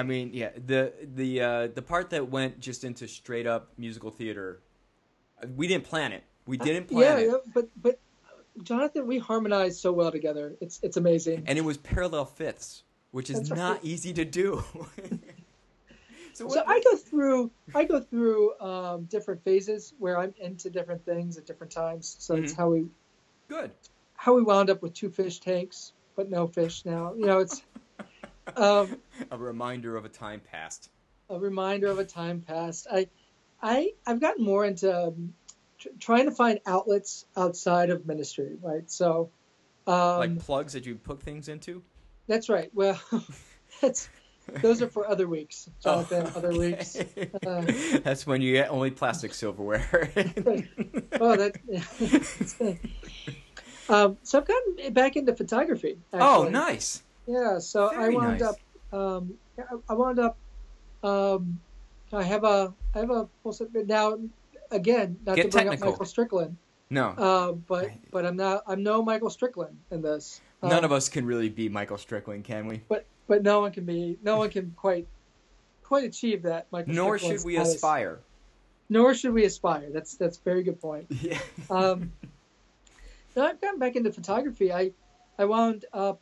[SPEAKER 1] The part that went just into straight up musical theater, we didn't plan it. We didn't plan it.
[SPEAKER 2] Yeah, but Jonathan, we harmonized so well together. It's amazing.
[SPEAKER 1] And it was parallel fifths, which is not easy to do. So
[SPEAKER 2] I go through different phases where I'm into different things at different times. So it's how we wound up with 2 fish tanks, but no fish now. It's
[SPEAKER 1] a reminder of a time past.
[SPEAKER 2] I've gotten more into trying to find outlets outside of ministry, right? So
[SPEAKER 1] like plugs that you put things into?
[SPEAKER 2] That's right. Well, those are for other weeks, Jonathan. Other weeks.
[SPEAKER 1] That's when you get only plastic silverware.
[SPEAKER 2] So I've gotten back into photography. Actually.
[SPEAKER 1] Oh, nice.
[SPEAKER 2] Yeah. So
[SPEAKER 1] Very
[SPEAKER 2] I wound up I wound up. I have a now. Again, not
[SPEAKER 1] Get
[SPEAKER 2] to bring
[SPEAKER 1] technical.
[SPEAKER 2] up Michael Strickland.
[SPEAKER 1] No.
[SPEAKER 2] But I'm no Michael Strickland in this.
[SPEAKER 1] None of us can really be Michael Strickland, can we?
[SPEAKER 2] But no one can quite achieve that. Michael
[SPEAKER 1] Nor
[SPEAKER 2] Strickland
[SPEAKER 1] should we
[SPEAKER 2] status.
[SPEAKER 1] aspire.
[SPEAKER 2] Nor should we aspire. That's a very good point.
[SPEAKER 1] Yeah.
[SPEAKER 2] Now I've gotten back into photography. I wound up.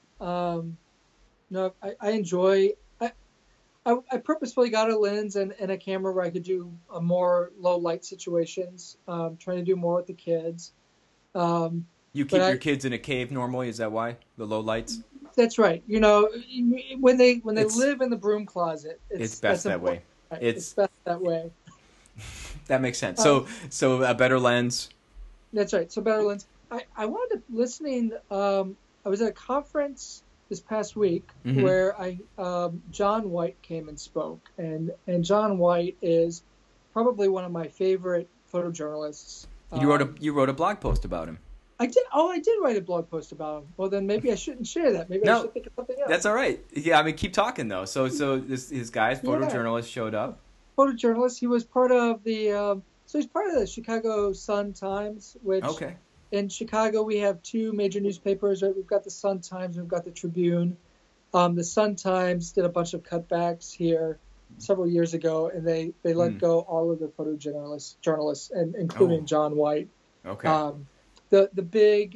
[SPEAKER 2] I enjoy. I purposefully got a lens and a camera where I could do more low light situations. Trying to do more with the kids.
[SPEAKER 1] You keep your kids in a cave normally. Is that why the low lights?
[SPEAKER 2] That's right. When they live in the broom closet,
[SPEAKER 1] it's best that way.
[SPEAKER 2] Right? It's best that way.
[SPEAKER 1] That makes sense. So a better lens.
[SPEAKER 2] That's right. So better lens. I wound up listening. I was at a conference this past week where John White came and spoke, and John White is probably one of my favorite photojournalists.
[SPEAKER 1] You wrote a blog post about him.
[SPEAKER 2] I did. Oh, I did write a blog post about him. Well, then maybe I shouldn't share that. Maybe I should think of something else.
[SPEAKER 1] That's all right. Yeah, I mean, keep talking though. So his guys, photojournalist, showed up.
[SPEAKER 2] Photojournalist. He was part of the. So he's part of the Chicago Sun-Times, which.
[SPEAKER 1] Okay.
[SPEAKER 2] In Chicago, we have two major newspapers. Right? We've got the Sun-Times and we've got the Tribune. The Sun-Times did a bunch of cutbacks here several years ago, and they let go all of the photojournalists, and including John White.
[SPEAKER 1] Okay.
[SPEAKER 2] The big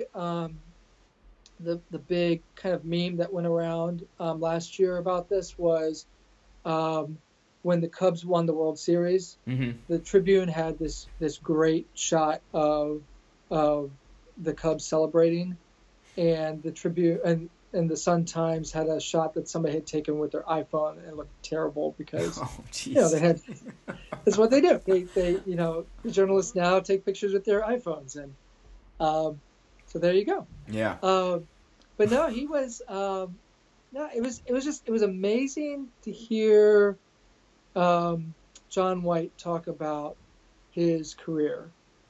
[SPEAKER 2] kind of meme that went around last year about this was when the Cubs won the World Series. The Tribune had this great shot of the Cubs celebrating, and the Tribune and the Sun-Times had a shot that somebody had taken with their iPhone, and it looked terrible because they had. That's what they do. They the journalists now take pictures with their iPhones, and so there you go.
[SPEAKER 1] Yeah.
[SPEAKER 2] But no, he was. It was amazing to hear John White talk about his career.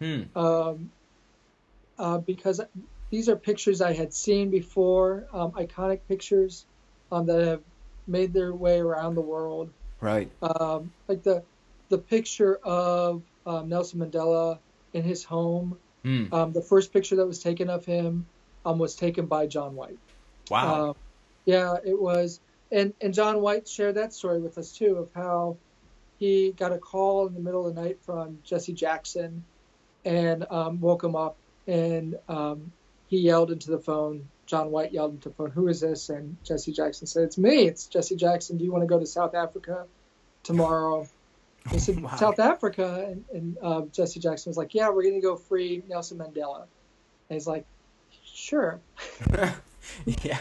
[SPEAKER 2] Because these are pictures I had seen before, iconic pictures that have made their way around the world.
[SPEAKER 1] Right.
[SPEAKER 2] Like the picture of Nelson Mandela in his home. The first picture that was taken of him was taken by John White.
[SPEAKER 1] Wow.
[SPEAKER 2] Yeah, it was. And John White shared that story with us, too, of how he got a call in the middle of the night from Jesse Jackson and woke him up. And he yelled into the phone. John White yelled into the phone, "Who is this?" And Jesse Jackson said, "It's me. It's Jesse Jackson. Do you want to go to South Africa tomorrow?" He said,
[SPEAKER 1] Wow.
[SPEAKER 2] "South Africa?" And Jesse Jackson was like, "Yeah, we're going to go free Nelson Mandela." And he's like, "Sure."
[SPEAKER 1] Yeah.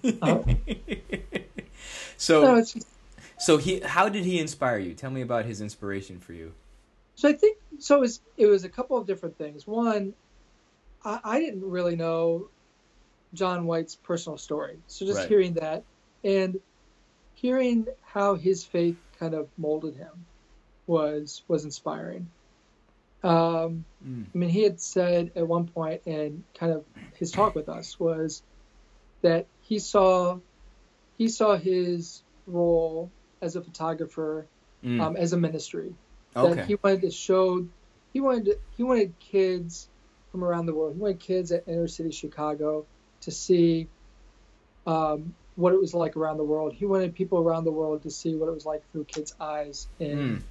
[SPEAKER 1] How did he inspire you? Tell me about his inspiration for you.
[SPEAKER 2] So I think it was a couple of different things. One, I didn't really know John White's personal story. So just hearing that and hearing how his faith kind of molded him was inspiring. I mean, he had said at one point, and kind of his talk with us was that he saw his role as a photographer as a ministry.
[SPEAKER 1] Okay.
[SPEAKER 2] That he wanted to show, he wanted kids from around the world. He wanted kids at inner city Chicago to see what it was like around the world. He wanted people around the world to see what it was like through kids' eyes in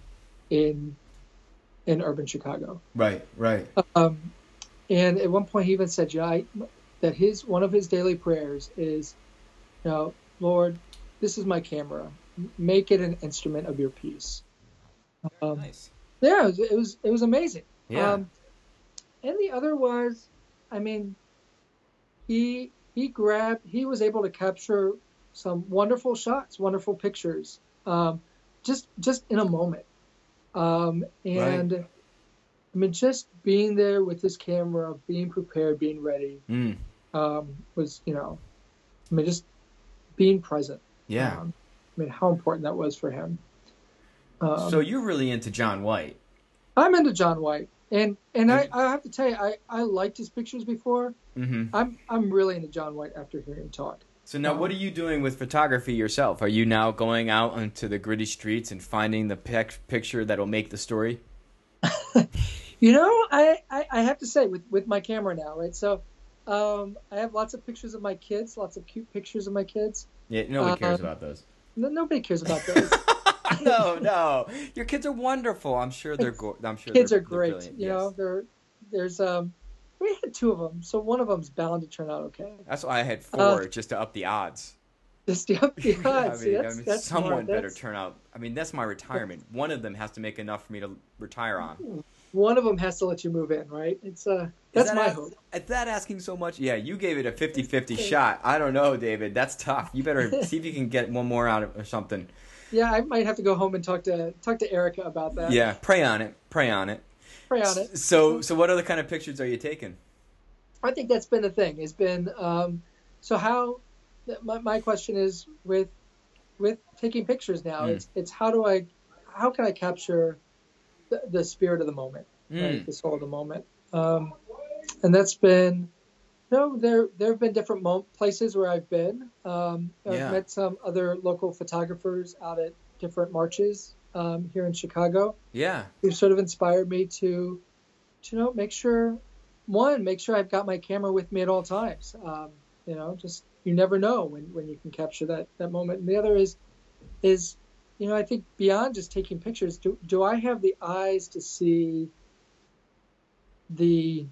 [SPEAKER 2] urban Chicago.
[SPEAKER 1] Right.
[SPEAKER 2] And at one point he even said, that one of his daily prayers is, Lord, this is my camera. Make it an instrument of your peace.
[SPEAKER 1] Nice.
[SPEAKER 2] Yeah, it was amazing.
[SPEAKER 1] Yeah.
[SPEAKER 2] And the other was, I mean, he was able to capture some wonderful shots, wonderful pictures, just in a moment. I mean, just being there with his camera, being prepared, being ready, was, just being present.
[SPEAKER 1] Yeah.
[SPEAKER 2] I mean, how important that was for him.
[SPEAKER 1] So you're really into John White.
[SPEAKER 2] I'm into John White. And I have to tell you, I liked his pictures before. I'm really into John White after hearing him talk.
[SPEAKER 1] So now, what are you doing with photography yourself? Are you now going out onto the gritty streets and finding the picture that'll make the story?
[SPEAKER 2] You know, I have to say with my camera now, right? So I have lots of pictures of my kids, lots of cute pictures of my kids.
[SPEAKER 1] Yeah, nobody cares about those.
[SPEAKER 2] Nobody cares about those.
[SPEAKER 1] No, your kids are wonderful. I'm sure they're. I'm sure
[SPEAKER 2] kids
[SPEAKER 1] they're
[SPEAKER 2] are great.
[SPEAKER 1] brilliant.
[SPEAKER 2] You know, there's we had 2 of them, so one of them's bound to turn out okay.
[SPEAKER 1] That's why I had 4 just to up the odds.
[SPEAKER 2] Just to up the odds. That's
[SPEAKER 1] someone
[SPEAKER 2] smart.
[SPEAKER 1] better turn out. I mean, that's my retirement. One of them has to make enough for me to retire on.
[SPEAKER 2] One of them has to let you move in, right? It's that's my hope.
[SPEAKER 1] Is that asking so much? Yeah, you gave it a 50-50 shot. I don't know, David. That's tough. You better see if you can get one more out of or something.
[SPEAKER 2] Yeah, I might have to go home and talk to Erica about that.
[SPEAKER 1] Yeah, pray on it. So what other kind of pictures are you taking?
[SPEAKER 2] I think that's been the thing. It's been so how my question is with taking pictures now. It's how can I capture the spirit of the moment, right? The soul of the moment, and that's been. No, there have been different places where I've been. I've met some other local photographers out at different marches here in Chicago.
[SPEAKER 1] Yeah,
[SPEAKER 2] who sort of inspired me to make sure I've got my camera with me at all times. Just you never know when you can capture that moment. And the other is I think beyond just taking pictures, do I have the eyes to see the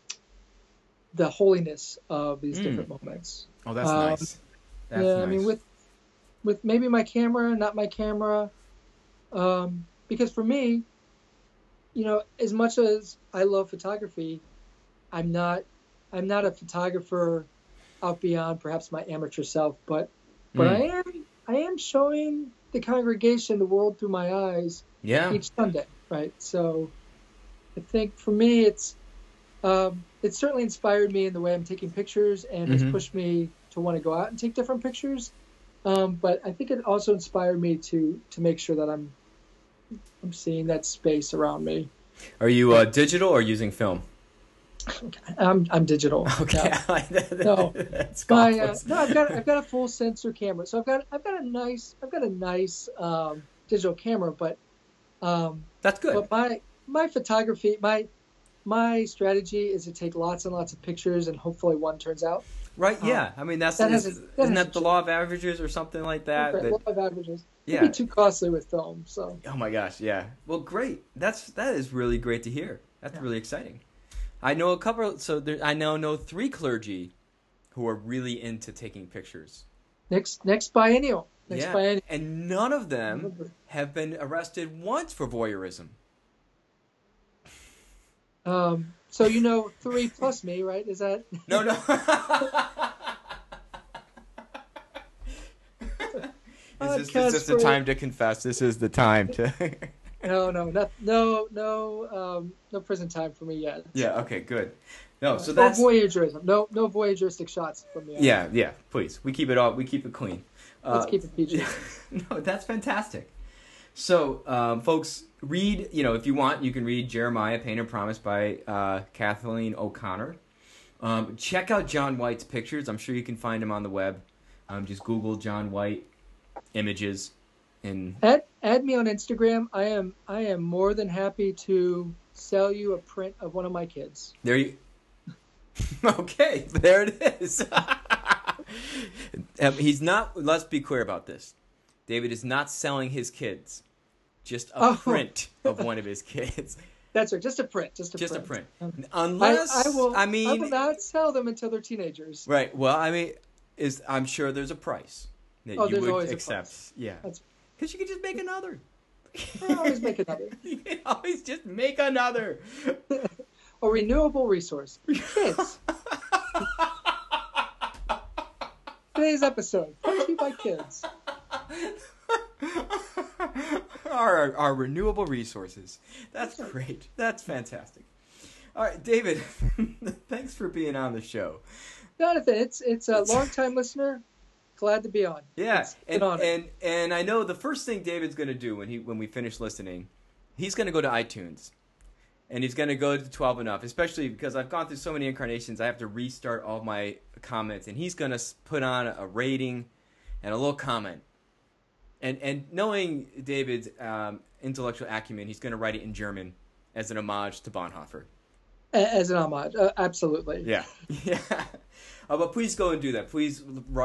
[SPEAKER 2] holiness of these different moments?
[SPEAKER 1] Oh, that's nice. That's nice.
[SPEAKER 2] I mean, with maybe my camera, not my camera, because for me, as much as I love photography, I'm not a photographer out beyond perhaps my amateur self, but I am showing the congregation the world through my eyes each Sunday, right? So I think for me, it's certainly inspired me in the way I'm taking pictures and has pushed me to want to go out and take different pictures. But I think it also inspired me to make sure that I'm seeing that space around me.
[SPEAKER 1] Are you digital or using film?
[SPEAKER 2] I'm digital.
[SPEAKER 1] Okay.
[SPEAKER 2] Yeah.
[SPEAKER 1] No,
[SPEAKER 2] I've got a full sensor camera. So I've got a nice digital camera, but
[SPEAKER 1] that's good.
[SPEAKER 2] But my photography, my strategy is to take lots and lots of pictures and hopefully one turns out.
[SPEAKER 1] Right, yeah. I mean, isn't that the law of averages or something like that?
[SPEAKER 2] Okay, law of averages.
[SPEAKER 1] Yeah.
[SPEAKER 2] It'd be too costly with film, so.
[SPEAKER 1] Oh my gosh, yeah. Well, great. That is really great to hear. That's really exciting. I know I know 3 clergy who are really into taking pictures.
[SPEAKER 2] Next biennial. Biennial.
[SPEAKER 1] And none of them have been arrested once for voyeurism.
[SPEAKER 2] So 3 plus me, right? Is that
[SPEAKER 1] No. Is this the time to confess? This is the time to.
[SPEAKER 2] No prison time for me yet.
[SPEAKER 1] Yeah. Okay. Good. No. So
[SPEAKER 2] no
[SPEAKER 1] that's
[SPEAKER 2] voyeurism. No voyeuristic shots from me.
[SPEAKER 1] Yeah. Please, we keep it clean.
[SPEAKER 2] Let's keep it PG.
[SPEAKER 1] No, that's fantastic. So, folks, read. If you want, you can read Jeremiah: Pain and Promise by Kathleen O'Connor. Check out John White's pictures. I'm sure you can find them on the web. Just Google John White images. And
[SPEAKER 2] add me on Instagram. I am more than happy to sell you a print of one of my kids.
[SPEAKER 1] There you. Okay, there it is. He's not. Let's be clear about this. David is not selling his kids. Just a print of one of his kids.
[SPEAKER 2] That's right. Just a print.
[SPEAKER 1] A print. Unless
[SPEAKER 2] I will not sell them until they're teenagers.
[SPEAKER 1] Right. Well, I'm sure there's a price that you would accept. Yeah. Because you can just make another.
[SPEAKER 2] I always make another.
[SPEAKER 1] You can always just make another.
[SPEAKER 2] A renewable resource. Kids. Today's episode brought to you by kids.
[SPEAKER 1] Our renewable resources. That's great. That's fantastic. All right, David, thanks for being on the show.
[SPEAKER 2] Jonathan, it's a long-time listener. Glad to be on.
[SPEAKER 1] Yeah, and I know the first thing David's going to do when we finish listening, he's going to go to iTunes, And he's going to go to 12 and up, especially because I've gone through so many incarnations, I have to restart all my comments. And he's going to put on a rating and a little comment. And knowing David's intellectual acumen, he's going to write it in German as an homage to Bonhoeffer.
[SPEAKER 2] As an homage, absolutely.
[SPEAKER 1] Yeah. Yeah. But please go and do that. Please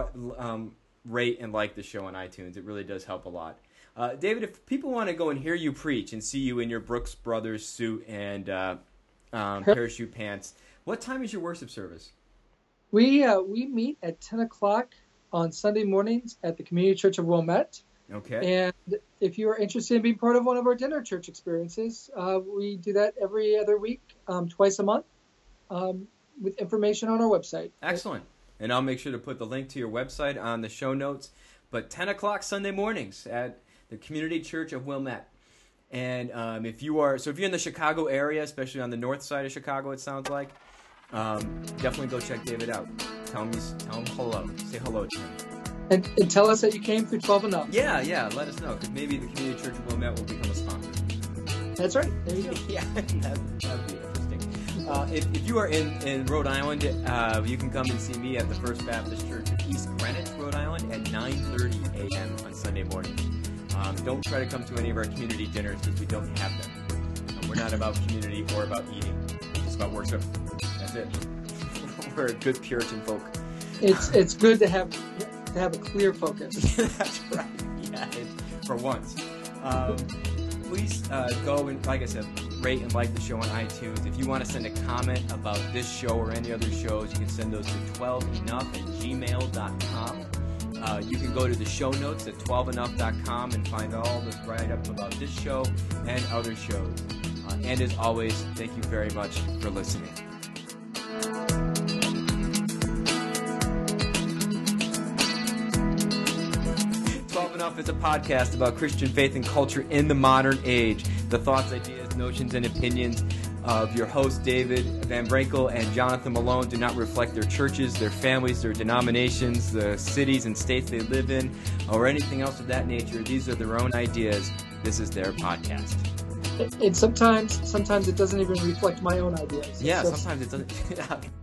[SPEAKER 1] rate and like the show on iTunes. It really does help a lot. David, if people want to go and hear you preach and see you in your Brooks Brothers suit and parachute pants, what time is your worship service?
[SPEAKER 2] We meet at 10 o'clock on Sunday mornings at the Community Church of Wilmette.
[SPEAKER 1] Okay.
[SPEAKER 2] And if you are interested in being part of one of our dinner church experiences, we do that every other week, twice a month, with information on our website.
[SPEAKER 1] Excellent. And I'll make sure to put the link to your website on the show notes. But 10 o'clock Sunday mornings at the Community Church of Wilmette. And if you're in the Chicago area, especially on the north side of Chicago, it sounds like, definitely go check David out. Tell him hello. Say hello to him.
[SPEAKER 2] And tell us that you came through 12 and up.
[SPEAKER 1] Yeah, let us know, because maybe the Community Church of Wilmette will become a sponsor.
[SPEAKER 2] That's right. There you go.
[SPEAKER 1] Yeah, that'd be interesting. If you are in Rhode Island, you can come and see me at the First Baptist Church of East Greenwich, Rhode Island, at 9:30 a.m. on Sunday mornings. Don't try to come to any of our community dinners, because we don't have them. We're not about community or about eating. It's about worship. That's it. We're a good Puritan folk.
[SPEAKER 2] It's good to have a clear focus.
[SPEAKER 1] That's right. Yeah, for once. Please go and, like I said, rate and like the show on iTunes. If you want to send a comment about this show or any other shows, you can send those to 12enough@gmail.com. You can go to the show notes at 12enough.com and find all the write-up about this show and other shows. And as always, thank you very much for listening. 12 Enough is a podcast about Christian faith and culture in the modern age. The thoughts, ideas, notions, and opinions of your hosts, David Van Brankel and Jonathan Malone, do not reflect their churches, their families, their denominations, the cities and states they live in, or anything else of that nature. These are their own ideas. This is their podcast.
[SPEAKER 2] And sometimes it doesn't even reflect my own ideas.
[SPEAKER 1] Yeah, sometimes it doesn't.